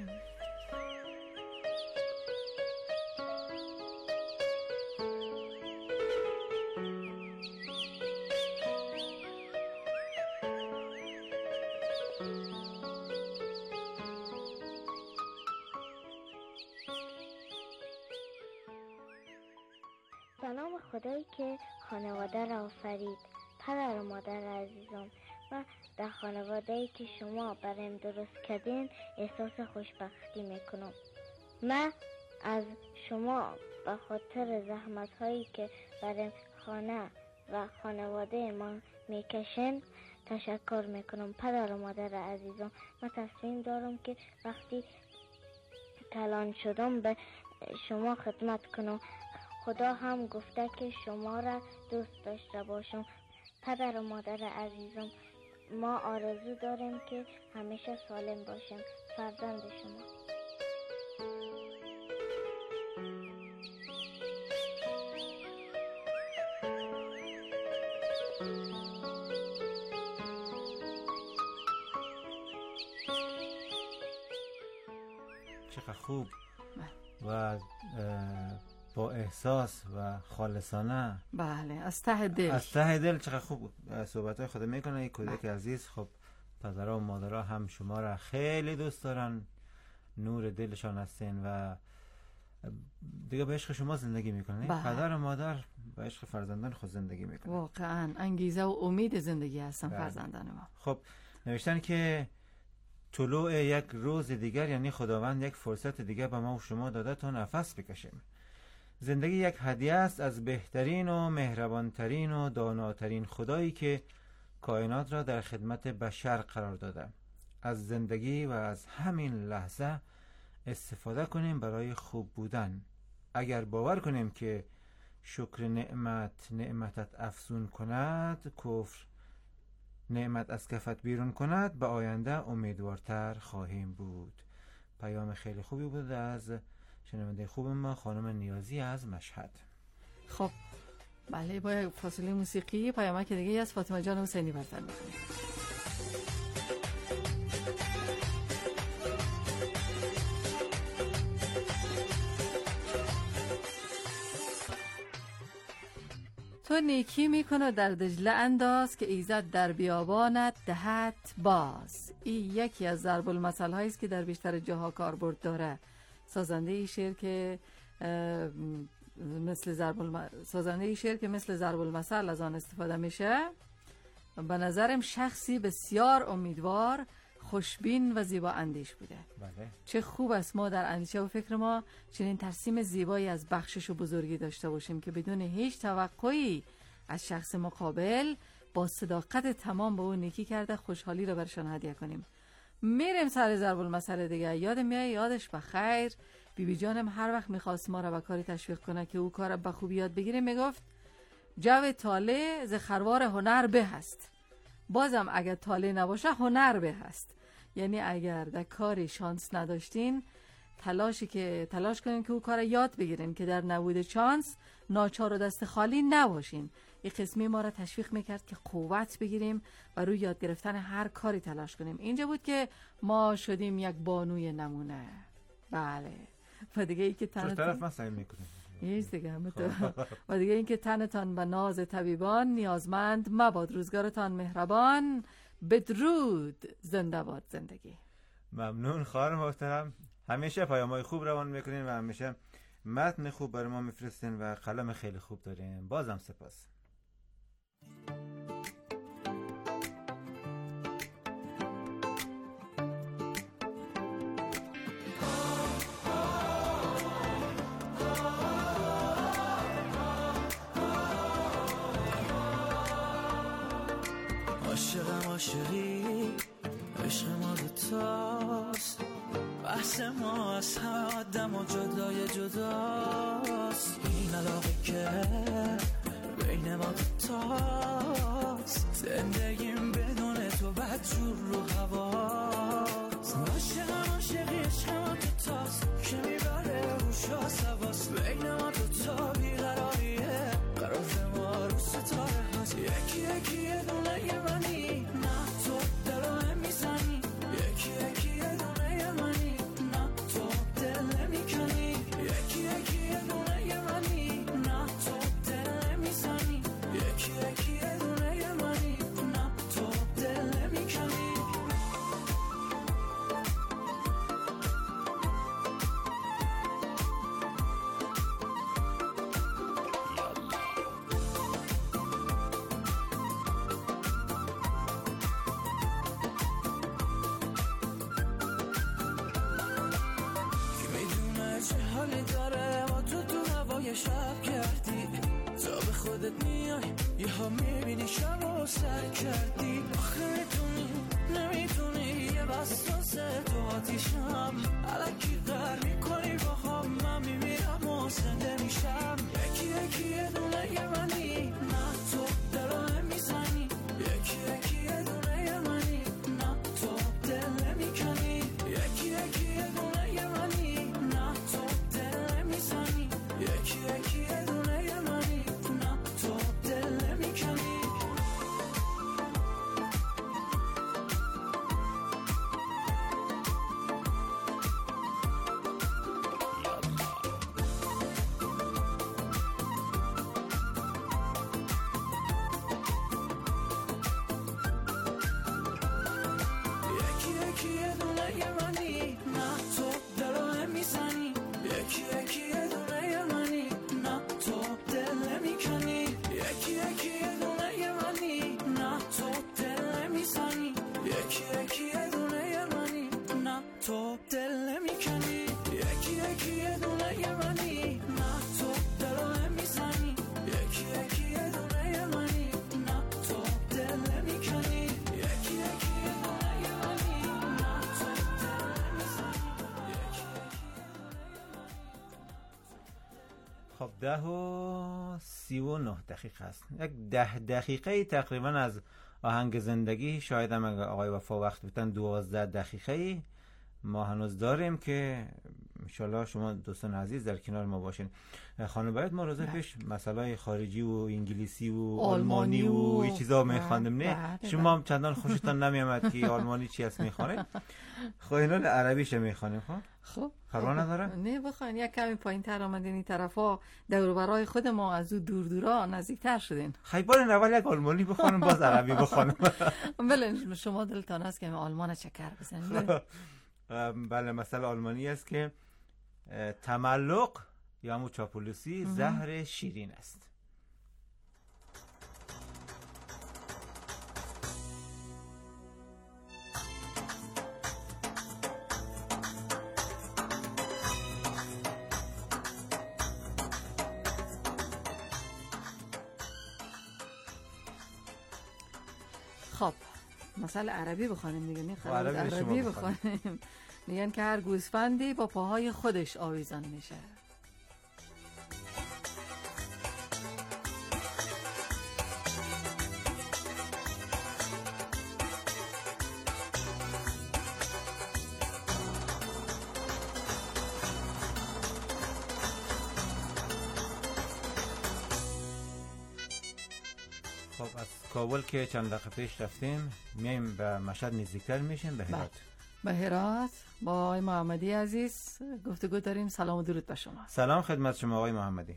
سلام خدایی که خانواده را آفرید، پدر و مادر عزیزم، و در خانواده‌ای که شما برایم درست کردین احساس خوشبختی میکنم. من از شما به خاطر زحمت هایی که برای خانه و خانواده ما میکشن تشکر میکنم. پدر و مادر عزیزم، من تصمیم دارم که وقتی کلان شدم به شما خدمت کنم. خدا هم گفته که شما را دوست داشته باشم. پدر و مادر عزیزم، ما آرزو داریم که همیشه سالم باشیم. فرزند شما. چقدر خوب و با احساس و خالصانه. بله، از ته دل. از ته دل چقدر خوب صحبت‌های خود میکنه. یک کودک عزیز، خب پدرها و مادرها هم شما را خیلی دوست دارن، نور دلشان هستین و دیگه به عشق شما زندگی میکنن. پدر و مادر به عشق فرزندان خود زندگی میکنن. واقعا انگیزه و امید زندگی هستن فرزندان ما. خب نوشتن که طلوع یک روز دیگر، یعنی خداوند یک فرصت دیگر به ما و شما داده تا نفس بکشیم. زندگی یک هدیه است از بهترین و مهربانترین و داناترین خدایی که کائنات را در خدمت بشر قرار داده. از زندگی و از همین لحظه استفاده کنیم برای خوب بودن. اگر باور کنیم که شکر نعمت نعمتت افزون کند، کفر نعمت از کفت بیرون کند، به آینده امیدوارتر خواهیم بود. پیام خیلی خوبی بود از شنونده خوب ما خانم نیازی از مشهد. خب بله، با فاصله موسیقی پیامک دیگه از فاطمه جان حسینی برتر می‌کنیم. تو نیکی میکنه در دجله انداز که ایزد در بیابانت دهد باز. این یکی از ضرب المثل هایی است که در بیشتر جاها کاربرد داره. سازنده این شعر که مثل ضرب الم... سازنده این شعر که مثل ضرب المثل از آن استفاده میشه، به نظرم شخصی بسیار امیدوار، خوشبین و زیبا اندیش بوده. بله. چه خوب است ما در اندیشه و فکر ما چنین ترسیم زیبایی از بخشش و بزرگی داشته باشیم که بدون هیچ توقعی از شخص مقابل با صداقت تمام به اون نیکی کرده خوشحالی رو برشان هدیه کنیم. میریم سر ضرب المثل دیگه. یاد میای یادش بخیر بی بی جانم هر وقت میخواست ما رو به کاری تشویق کنه که او کار به خوبی یاد بگیره میگفت جو طالع ز خروار هنر به هست. بازم اگر طالع نباشه هنر به هست. یعنی اگر در کاری شانس نداشتین تلاشی که تلاش کنین که او کار یاد بگیرین که در نبود شانس ناچار و دست خالی نباشین. این قسمی ما را تشویق میکرد که قوت بگیریم و روی یاد گرفتن هر کاری تلاش کنیم. اینجا بود که ما شدیم یک بانوی نمونه. بله. و دیگه ای که تنتان طرف من سعی میکنم یه دیگه همه تو و دیگه این که تنتان به ناز طبیبان نیازمند مباد، روزگارتان مهربان، بدرود، زنده باد زندگی. ممنون خواهر محترم، همیشه پیام‌های خوب روان میکنین و همیشه متن خوب برای ما میفرستین و قلم خیلی خوب دارین. بازم سپاس. عاشقم عاشقی عشق ما دوتاست، بحث ما از همه آدم و جدای جداست. این علاقه که بین ما دوتاست، زندگیم بدون تو بدجور رو هواست. عاشقم عاشقی عشق ما دوتاست که میبره روش آسواست. بین ما دوتا بیقراریه قرار ما رو ستاره هست. یکی یکی یه دونه یه منی، نه تو دلو میزنی. یکی یکی یه دونه یه منی، نه تو دل نمیکنی. یکی یکی یه دونه یه منی، نه تو دل نمیزنی. یکی یکی یه دونه یه منی، نه تو دل نمیکنی. حالی داره ما تو تو هوای شب کردی، تا به خودت میای یه ها میبینی شب و سر کردی. آخه میتونی نمیتونی یه بستانسه تو آتیشم علکی غر میکنی با هم. من میمیرم و زنده میشم. یکی یکی یه دونه یه منی، نه تو دلو میزنی. یکی یکی یه دونه یه منی، نه تو دل نمیکنی. یکی یکی یه دونه یه منی، نه تو دل نمیزنی. یکی یکی یه دونه یه منی، نه تو دل نمیکنی. یکی یکی یه دونه یه منی، نه تو دلو نمیزنی. یکی یکی یه دونه یه منی، نه تو دل نمیکنی. یکی یکی یه دونه یه منی، نه تو دل نمیزنی. یکی یکی یه دونه یه منی، نه تو دل نمیکنی. یکی یکی یه دونه یه منی، نه تو دلو نمیزنی. یکی یکی یه دونه یه منی، نه تو دل نمیکنی. یکی یکی یه دونه یه منی، نه تو دل نمیزنی. خب ده و سی و نه دقیقه است. یک ده دقیقه تقریبا از آهنگ زندگی، شاید هم اگر آقای وفا وقت بتن دوازده دقیقه ما هنوز داریم که انشالله شما دوستان عزیز در کنار ما باشین. خانم باید ما روزه پیش مسائل خارجی و انگلیسی و آلمانی و این چیزا میخواندم، نه شما هم چندان خوشتان نمیامد که آلمانی چی است میخوانید؟ خب اینا عربیش میخوانیم. خب خب پروا نداره؟ نه بخواین یک کمی پایین تر آمدین این طرفا، دور و برای خود ما از او دور دورا نزدیکتر شدین. خیبان اول یک آلمانی بخوانم باز عربی بخوانم. بله شما دلتان است که آلمان چکر بزنید. بله مثلا آلمانی است که تملق یا همون چاپلوسی زهر شیرین است. خب مثلا عربی بخوانیم دیگه، نه خلاص عربی بخوانیم. میگن که هر گوسفندی با پاهای خودش آویزان میشه. خب از کابل که چند دقیقه پیش رفتیم میایم به مشهد نزدیکتر میشیم، به هرات. به هرات با آقای محمدی عزیز گفتگو داریم. سلام و درود به شما. سلام خدمت شما آقای محمدی.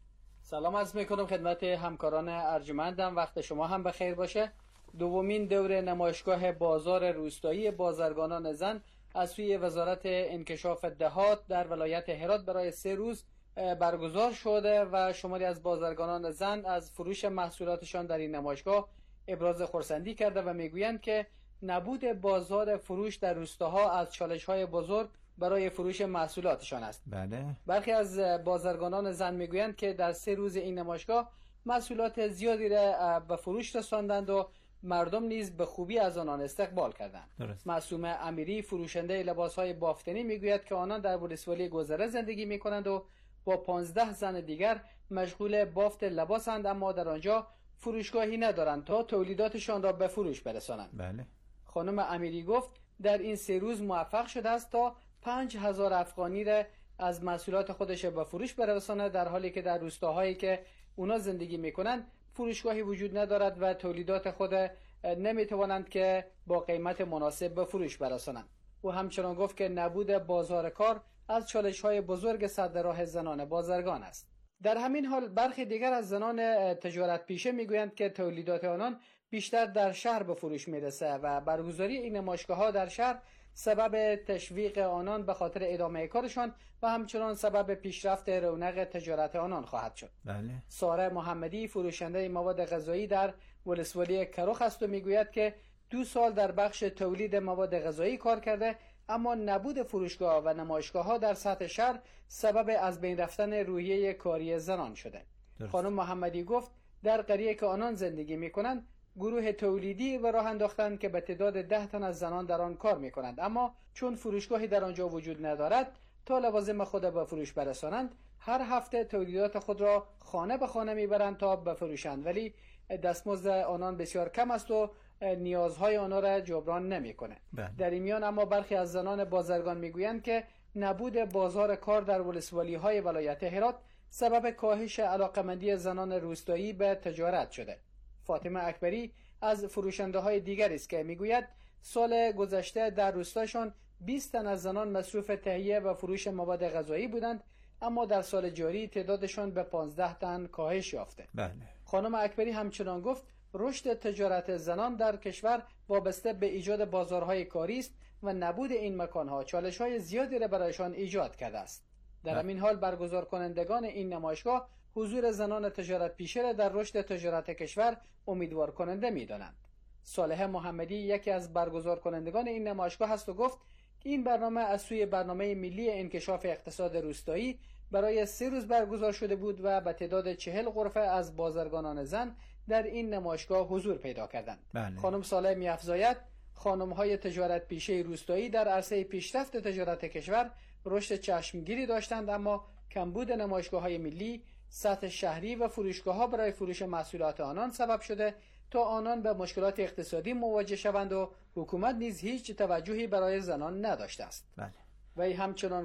سلام عرض میکنم خدمت همکاران ارجمندم، وقت شما هم بخیر باشه. دومین دوره نمایشگاه بازار روستایی بازرگانان زن از سوی وزارت انکشاف دهات در ولایت هرات برای سه روز برگزار شده و شماری از بازرگانان زن از فروش محصولاتشان در این نمایشگاه ابراز خرسندی کرده و میگویند که نبود بازار فروش در روستاها از چالش‌های بزرگ برای فروش محصولاتشان است. بله. برخی از بازرگانان زن میگویند که در سه روز این نمایشگاه محصولات زیادی را به فروش رساندند و مردم نیز به خوبی از آنان استقبال کردند. معصومه امیری فروشنده لباس‌های بافتنی میگوید که آنان در ولسوالی گذره زندگی می‌کنند و با پانزده زن دیگر مشغول بافت لباسند، اما در آنجا فروشگاهی ندارند تا تولیداتشان را به فروش برسانند. بله. خانم امیری گفت در این سه روز موفق شده است تا پنج هزار افغانی را از محصولات خودش به فروش برساند، در حالی که در روستاهایی که اونا زندگی میکنند فروشگاهی وجود ندارد و تولیدات خود نمیتوانند که با قیمت مناسب به فروش برسانند. او همچنان گفت که نبود بازار کار از چالش‌های بزرگ سد راه زنان بازرگان است. در همین حال برخی دیگر از زنان تجارت پیشه میگویند که تولیدات آنان بیشتر در شهر به فروش میرسه و برگزاری این نمایشگاه‌ها در شهر سبب تشویق آنان به خاطر ادامه کارشان و همچنان سبب پیشرفت رونق تجارت آنان خواهد شد. بله. ساره محمدی فروشنده مواد غذایی در ولسوالی کروخ است و میگوید که دو سال در بخش تولید مواد غذایی کار کرده، اما نبود فروشگاه و نمایشگاه‌ها در سطح شهر سبب از بین رفتن روحیه کاری زنان شده. خانم محمدی گفت در قریه که آنان زندگی می‌کنند گروه تولیدی و راه انداختند که به تعداد ده تن از زنان در آن کار می‌کنند، اما چون فروشگاهی در آنجا وجود ندارد تا لوازم خود به فروش برسانند هر هفته تولیدات خود را خانه به خانه میبرند تا بفروشند، ولی دستمزد آنان بسیار کم است و نیازهای آنها را جبران نمی‌کنه. در این میان اما برخی از زنان بازرگان میگویند که نبود بازار کار در ولسوالی‌های ولایت هرات سبب کاهش علاقمندی زنان روستایی به تجارت شده. فاطمه اکبری از فروشنده‌های دیگری است که میگوید سال گذشته در روستاشان بیست تن از زنان مصروف تهیه و فروش مواد غذایی بودند، اما در سال جاری تعدادشان به پانزده تن کاهش یافته. بله. خانم اکبری همچنان گفت رشد تجارت زنان در کشور وابسته به ایجاد بازارهای کاری است و نبود این مکانها چالش‌های زیادی را برایشان ایجاد کرده است. در همین حال برگزار کنندگان این نمایشگاه حضور زنان تجارت پیشه را در رشد تجارت کشور امیدوار کننده می‌دانند. صالح محمدی یکی از برگزار کنندگان این نمایشگاه است و گفت این برنامه از سوی برنامه ملی انکشاف اقتصاد روستایی برای سه روز برگزار شده بود و به تعداد چهل غرفه از بازرگانان زن در این نمایشگاه حضور پیدا کردند. بله. خانم صالح می‌افزاید خانم‌های تجارت پیشه روستایی در عرصه پیشرفت تجارت کشور رشد چشمگیری داشتند، اما کمبود نمایشگاه‌های ملی، سطح شهری و فروشگاه‌ها برای فروش محصولات آنان سبب شده تا آنان به مشکلات اقتصادی مواجه شوند و حکومت نیز هیچ توجهی برای زنان نداشته است. بله. و همچنان گفت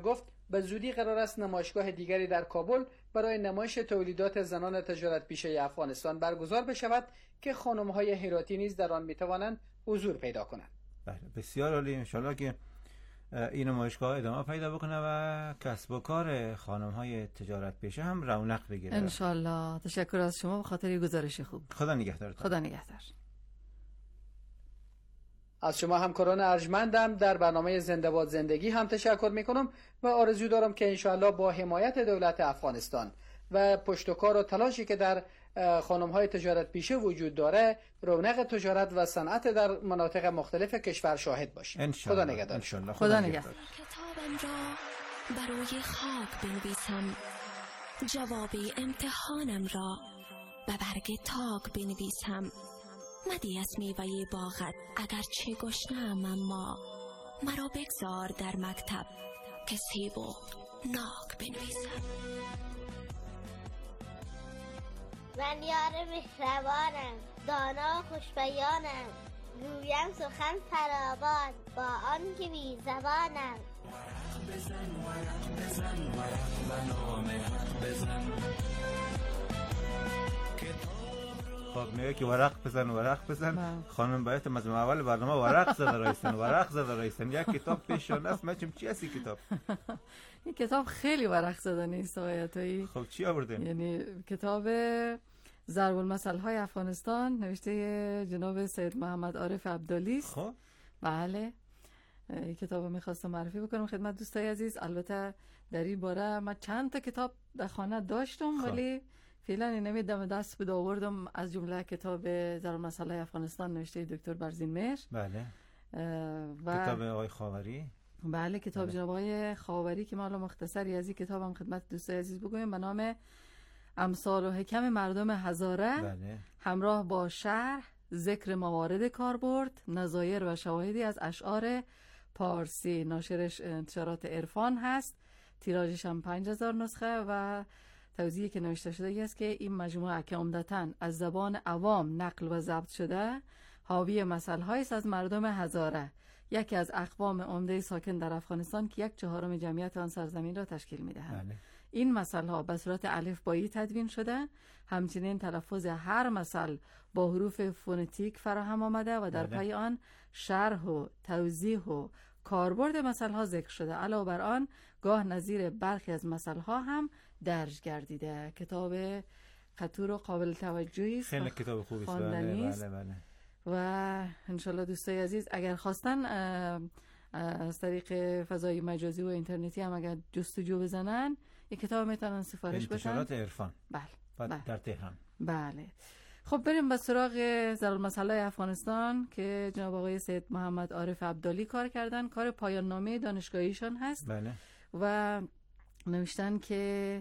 به زودی قرار است نمایشگاه دیگری در کابل برای نمایش تولیدات زنان تجارت پیشه افغانستان برگزار بشود که خانم‌های هراتی نیز در آن می‌توانند حضور پیدا کنند. بله بسیار عالی. انشالله که این نمایشگاه ادامه پیدا بکنه و کسب و کار خانم‌های تجارت پیشه هم رونق بگیره. انشالله. تشکر از شما به خاطر گزارش خوب. خدا نگهدار. خدا نگهدار. از شما همکاران ارجمندم در برنامه زنده باد زندگی هم تشکر میکنم و آرزو دارم که انشاءالله با حمایت دولت افغانستان و پشتکار و تلاشی که در خانم‌های تجارت پیشه وجود داره رونق تجارت و صنعت در مناطق مختلف کشور شاهد باشیم. خدا نگهدار. خدا, خدا نگهدار. کتابم را بروی خاک بنویسم، جواب امتحانم را به برگ تاک بنویسم. مدی از میوه باغت اگر چه گشنم، اما مرا بگذار در مکتب که سیب و ناک بنویسم. من یار مهربانم، دانا و خوشبیانم، گویم سخن فراوان با آن که بی زبانم. ورق بزن ورق بزن ورق و نام حق بزن. خب میگه که ورق بزن ورق بزن. خانم باید از اول برنامه ورق زده رایستن ورق زده رایستن یک کتاب پیشون است. من چم چی هستی کتاب؟ این کتاب خیلی ورق زده نیست آیتایی. خب چی آوردین؟ یعنی کتاب ضرب المثل های افغانستان نوشته جناب سید محمد عارف عبدالی است. خب بله این کتاب میخواستم معرفی بکنم خدمت دوستای عزیز. البته در این باره من چند تا کتاب در خانه داشتم خب. ولی فعلا اینمی دم دست به آوردم، از جمله کتاب ضرب المثل های افغانستان نوشته دکتر برزین مهر. بله. و کتاب آقای خاوری. بله کتاب بله. جناب آقای خاوری که ما مختصری از این کتابم خدمت دوستای عزیز بگویم به نام امثال و حکم مردم هزاره. بله. همراه با شرح، ذکر موارد کاربرد، نظایر و شواهدی از اشعار پارسی. ناشرش انتشارات عرفان هست. تیراژش هم پنج هزار نسخه و توضیحی که نوشته شده است که این مجموعه که عمدتاً از زبان عوام نقل و ضبط شده حاوی مثل‌هایی است از مردم هزاره، یکی از اقوام عمده ساکن در افغانستان که یک چهارم جمعیت آن سرزمین را تشکیل می‌دهند. بله. این مثل‌ها به صورت الفبایی تدوین شده، همچنین تلفظ هر مثل با حروف فونتیک فراهم آمده و در بله. پای آن شرح و توضیح و کاربرد مثل‌ها ذکر شده. علاوه بر آن گاه نظیر برخی از مثل‌ها هم درج گردیده. کتاب خطور و قابل توجهی است. خیلی کتاب خوبی است. بله بله بله. و انشالله دوستای عزیز اگر خواستن از طریق فضای مجازی و اینترنتی هم اگر جستجو بزنن این کتاب میتونن سفارش بدن. انتشارات عرفان. بله. بله. در تهران. بله. خب بریم به سراغ ضرب المثل های افغانستان که جناب آقای سید محمد عارف عبدالی کار کردن. کار پایان نامه دانشگاهیشان هست. بله. و نوشتن که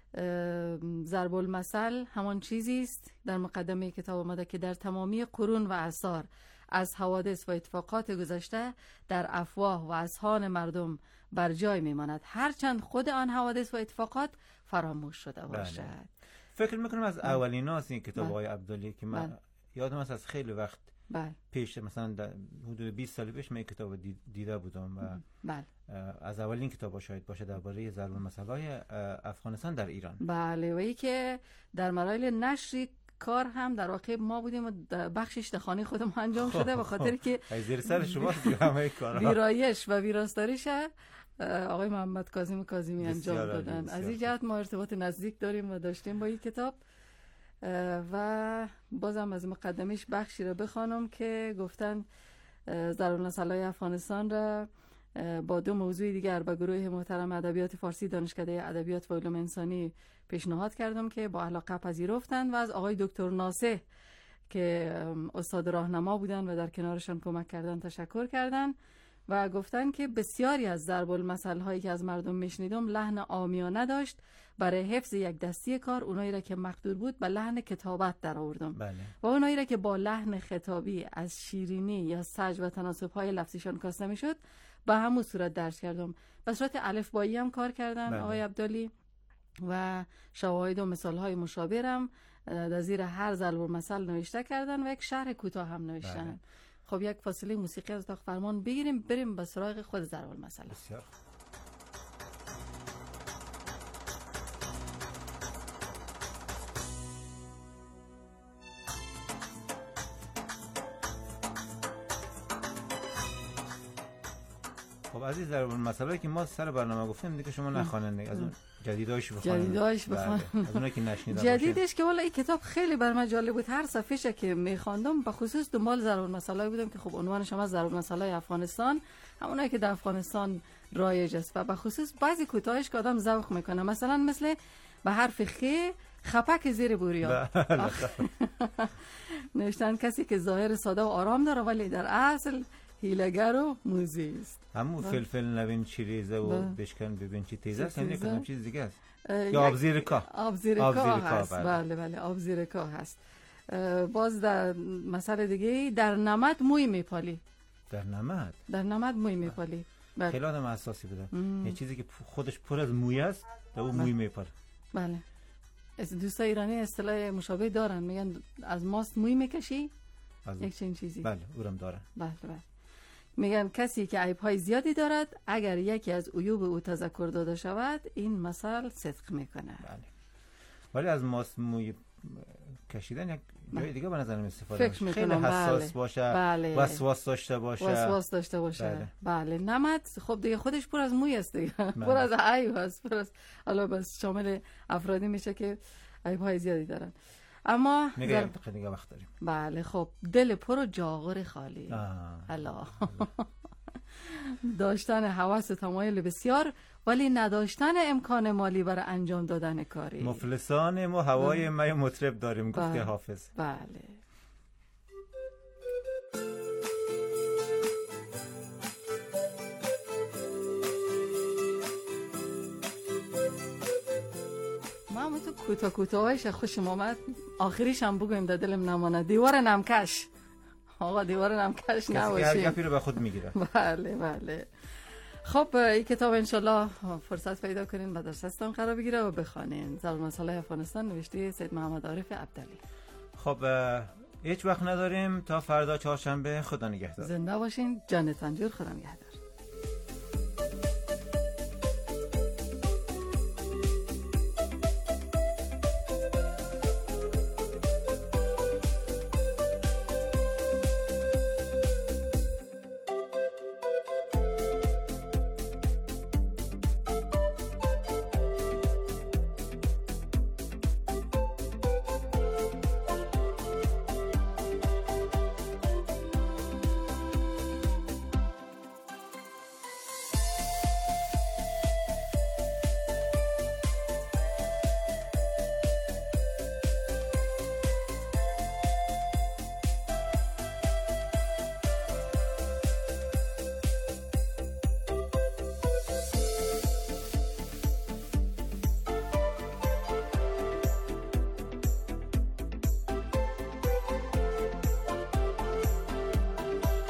ضرب المثل همان چیزی است در مقدمه کتاب آمده که در تمامی قرون و اعصار از حوادث و اتفاقات گذشته در افواه و اذهان مردم بر جای میماند، هرچند خود آن حوادث و اتفاقات فراموش شده باشد. بله. فکر میکنم از اولین هاست این کتاب آقای عبدالی که من بله. یادم است از خیلی وقت بله. پیش مثلا در حدود بیست سال پیش من کتاب دیده بودم و بله. از اولین کتاب شاید باشه درباره ضرب المثل های افغانستان در ایران. بله و ای که در مراحل نشر کار هم در واقع ما بودیم و بخشش در خانه خودم انجام شده به خاطر که زیر سر شما همه کارها ویرایش و ویراستاریش آقای محمد کاظم کاظمی انجام دادن. از این جهت ما ارتباط نزدیک داریم و داشتیم با این کتاب. و بازم از مقدمش بخشی را بخوانم که گفتن ضرب المثل های افغانستان را با دو موضوع دیگر به گروه محترم ادبیات فارسی دانشکده ادبیات و علوم انسانی پیشنهاد کردم که با علاقه پذیرفتند و از آقای دکتر ناصح که استاد راهنما بودن و در کنارشان کمک کردن تشکر کردن و گفتن که بسیاری از ضرب المثل هایی که از مردم میشنیدم لحن عامیانه داشت. برای حفظ یک دستی کار اونایی را که مقدور بود به لحن کتابت در آوردم بله. و اونایی را که با لحن خطابی از شیرینی یا سج و تناسب های لفظیشان کاسته میشد به همون صورت درج کردم. به صورت الفبایی هم کار کردن بله. آقای عبدالی و شواهد و مثال های مشابه هم در زیر هر ضرب المثل نوشته کردن و یک شرح کوتاه هم نوشتن. بله. خب یک فاصله موسیقی از اتاق فرمان بگیریم بریم به سراغ خود ضرب المثل. بسیار خب عزیز ضرب المثلایی که ما سر برنامه گفتیم دیگه شما نخوانید، از اون جدیداش بخونید. جدیداش بخونید. از اونایی که نشنیدن جدیدش که والا این کتاب خیلی بر من جالب بود. هر صفحه‌ش که می‌خواندم به خصوص دنبال ضرب المثلایی بودم که خب عنوانش هم از ضرب المثلای افغانستان، همونایی که در افغانستان رایج است و به خصوص بعضی کوتاهش که آدم ذوق میکنه، مثلا مثل به حرف خ خپک زیر بوریا. نوشتن کسی که ظاهر ساده و آرام داره ولی در اصل هیله‌گر و موذی است. همون فلفل نبین چی ریزه و بشکن ببین چی تیزه است، یعنی کدام چیز دیگه است. یا آب زیر کاه. آب زیر کاه هست. بله بله آب زیر کاه هست. باز در مسئله دیگه در نمد موی میپالی. در نمد؟ در نمد موی میپالی. خیلی آدم حساسی بودم. یه چیزی که خودش پر از موی است، در اون موی میپاله. بله. دوستای ایرانی اصطلاح مشابه دارن، میگن از ماست موی میکشی؟ یک چنین چیزی. بله اونم دارن. بله بله. میگن کسی که عیب‌های زیادی دارد اگر یکی از عیوب او تذکر داده شود این مثل صدق میکنه. بله. ولی از ماست موی کشیدن یک جای دیگه به نظرم استفاده فکر خیلی حساس بله. باشه، بله. وسواس داشته باشه. وسواس داشته باشه. بله. بله. نمد خب دیگه خودش پر از موی است دیگه. بله. پر از عیب است، پر از حالا بس شامل افرادی میشه که عیب‌های زیادی دارن. اما میگم دیگه وقت داریم. بله خب دل پر و جاغور خالی. الله. داشتن هوس و تمایل بسیار ولی نداشتن امکان مالی برای انجام دادن کاری. مفلسان ما هوای می مطرب داریم گفته حافظ. بله. ما تو کوتا کوتاهایش خوشم آمد، آخریش هم بگویم در دلم نمانه. دیوار نمکش. آقا دیوار نمکش نباشیم. هر گپی رو به خود میگیره. بله بله. خب این کتاب انشالله فرصت پیدا کنین و در دستتان قرار بگیره و بخوانین. ضرب المثل افغانستان نوشته سید محمد عارف عبدلی. خب هیچ وقت نداریم تا فردا چهارشنبه. خدا نگهدار. زنده باشین، جانتان جور. خدا نگهدار.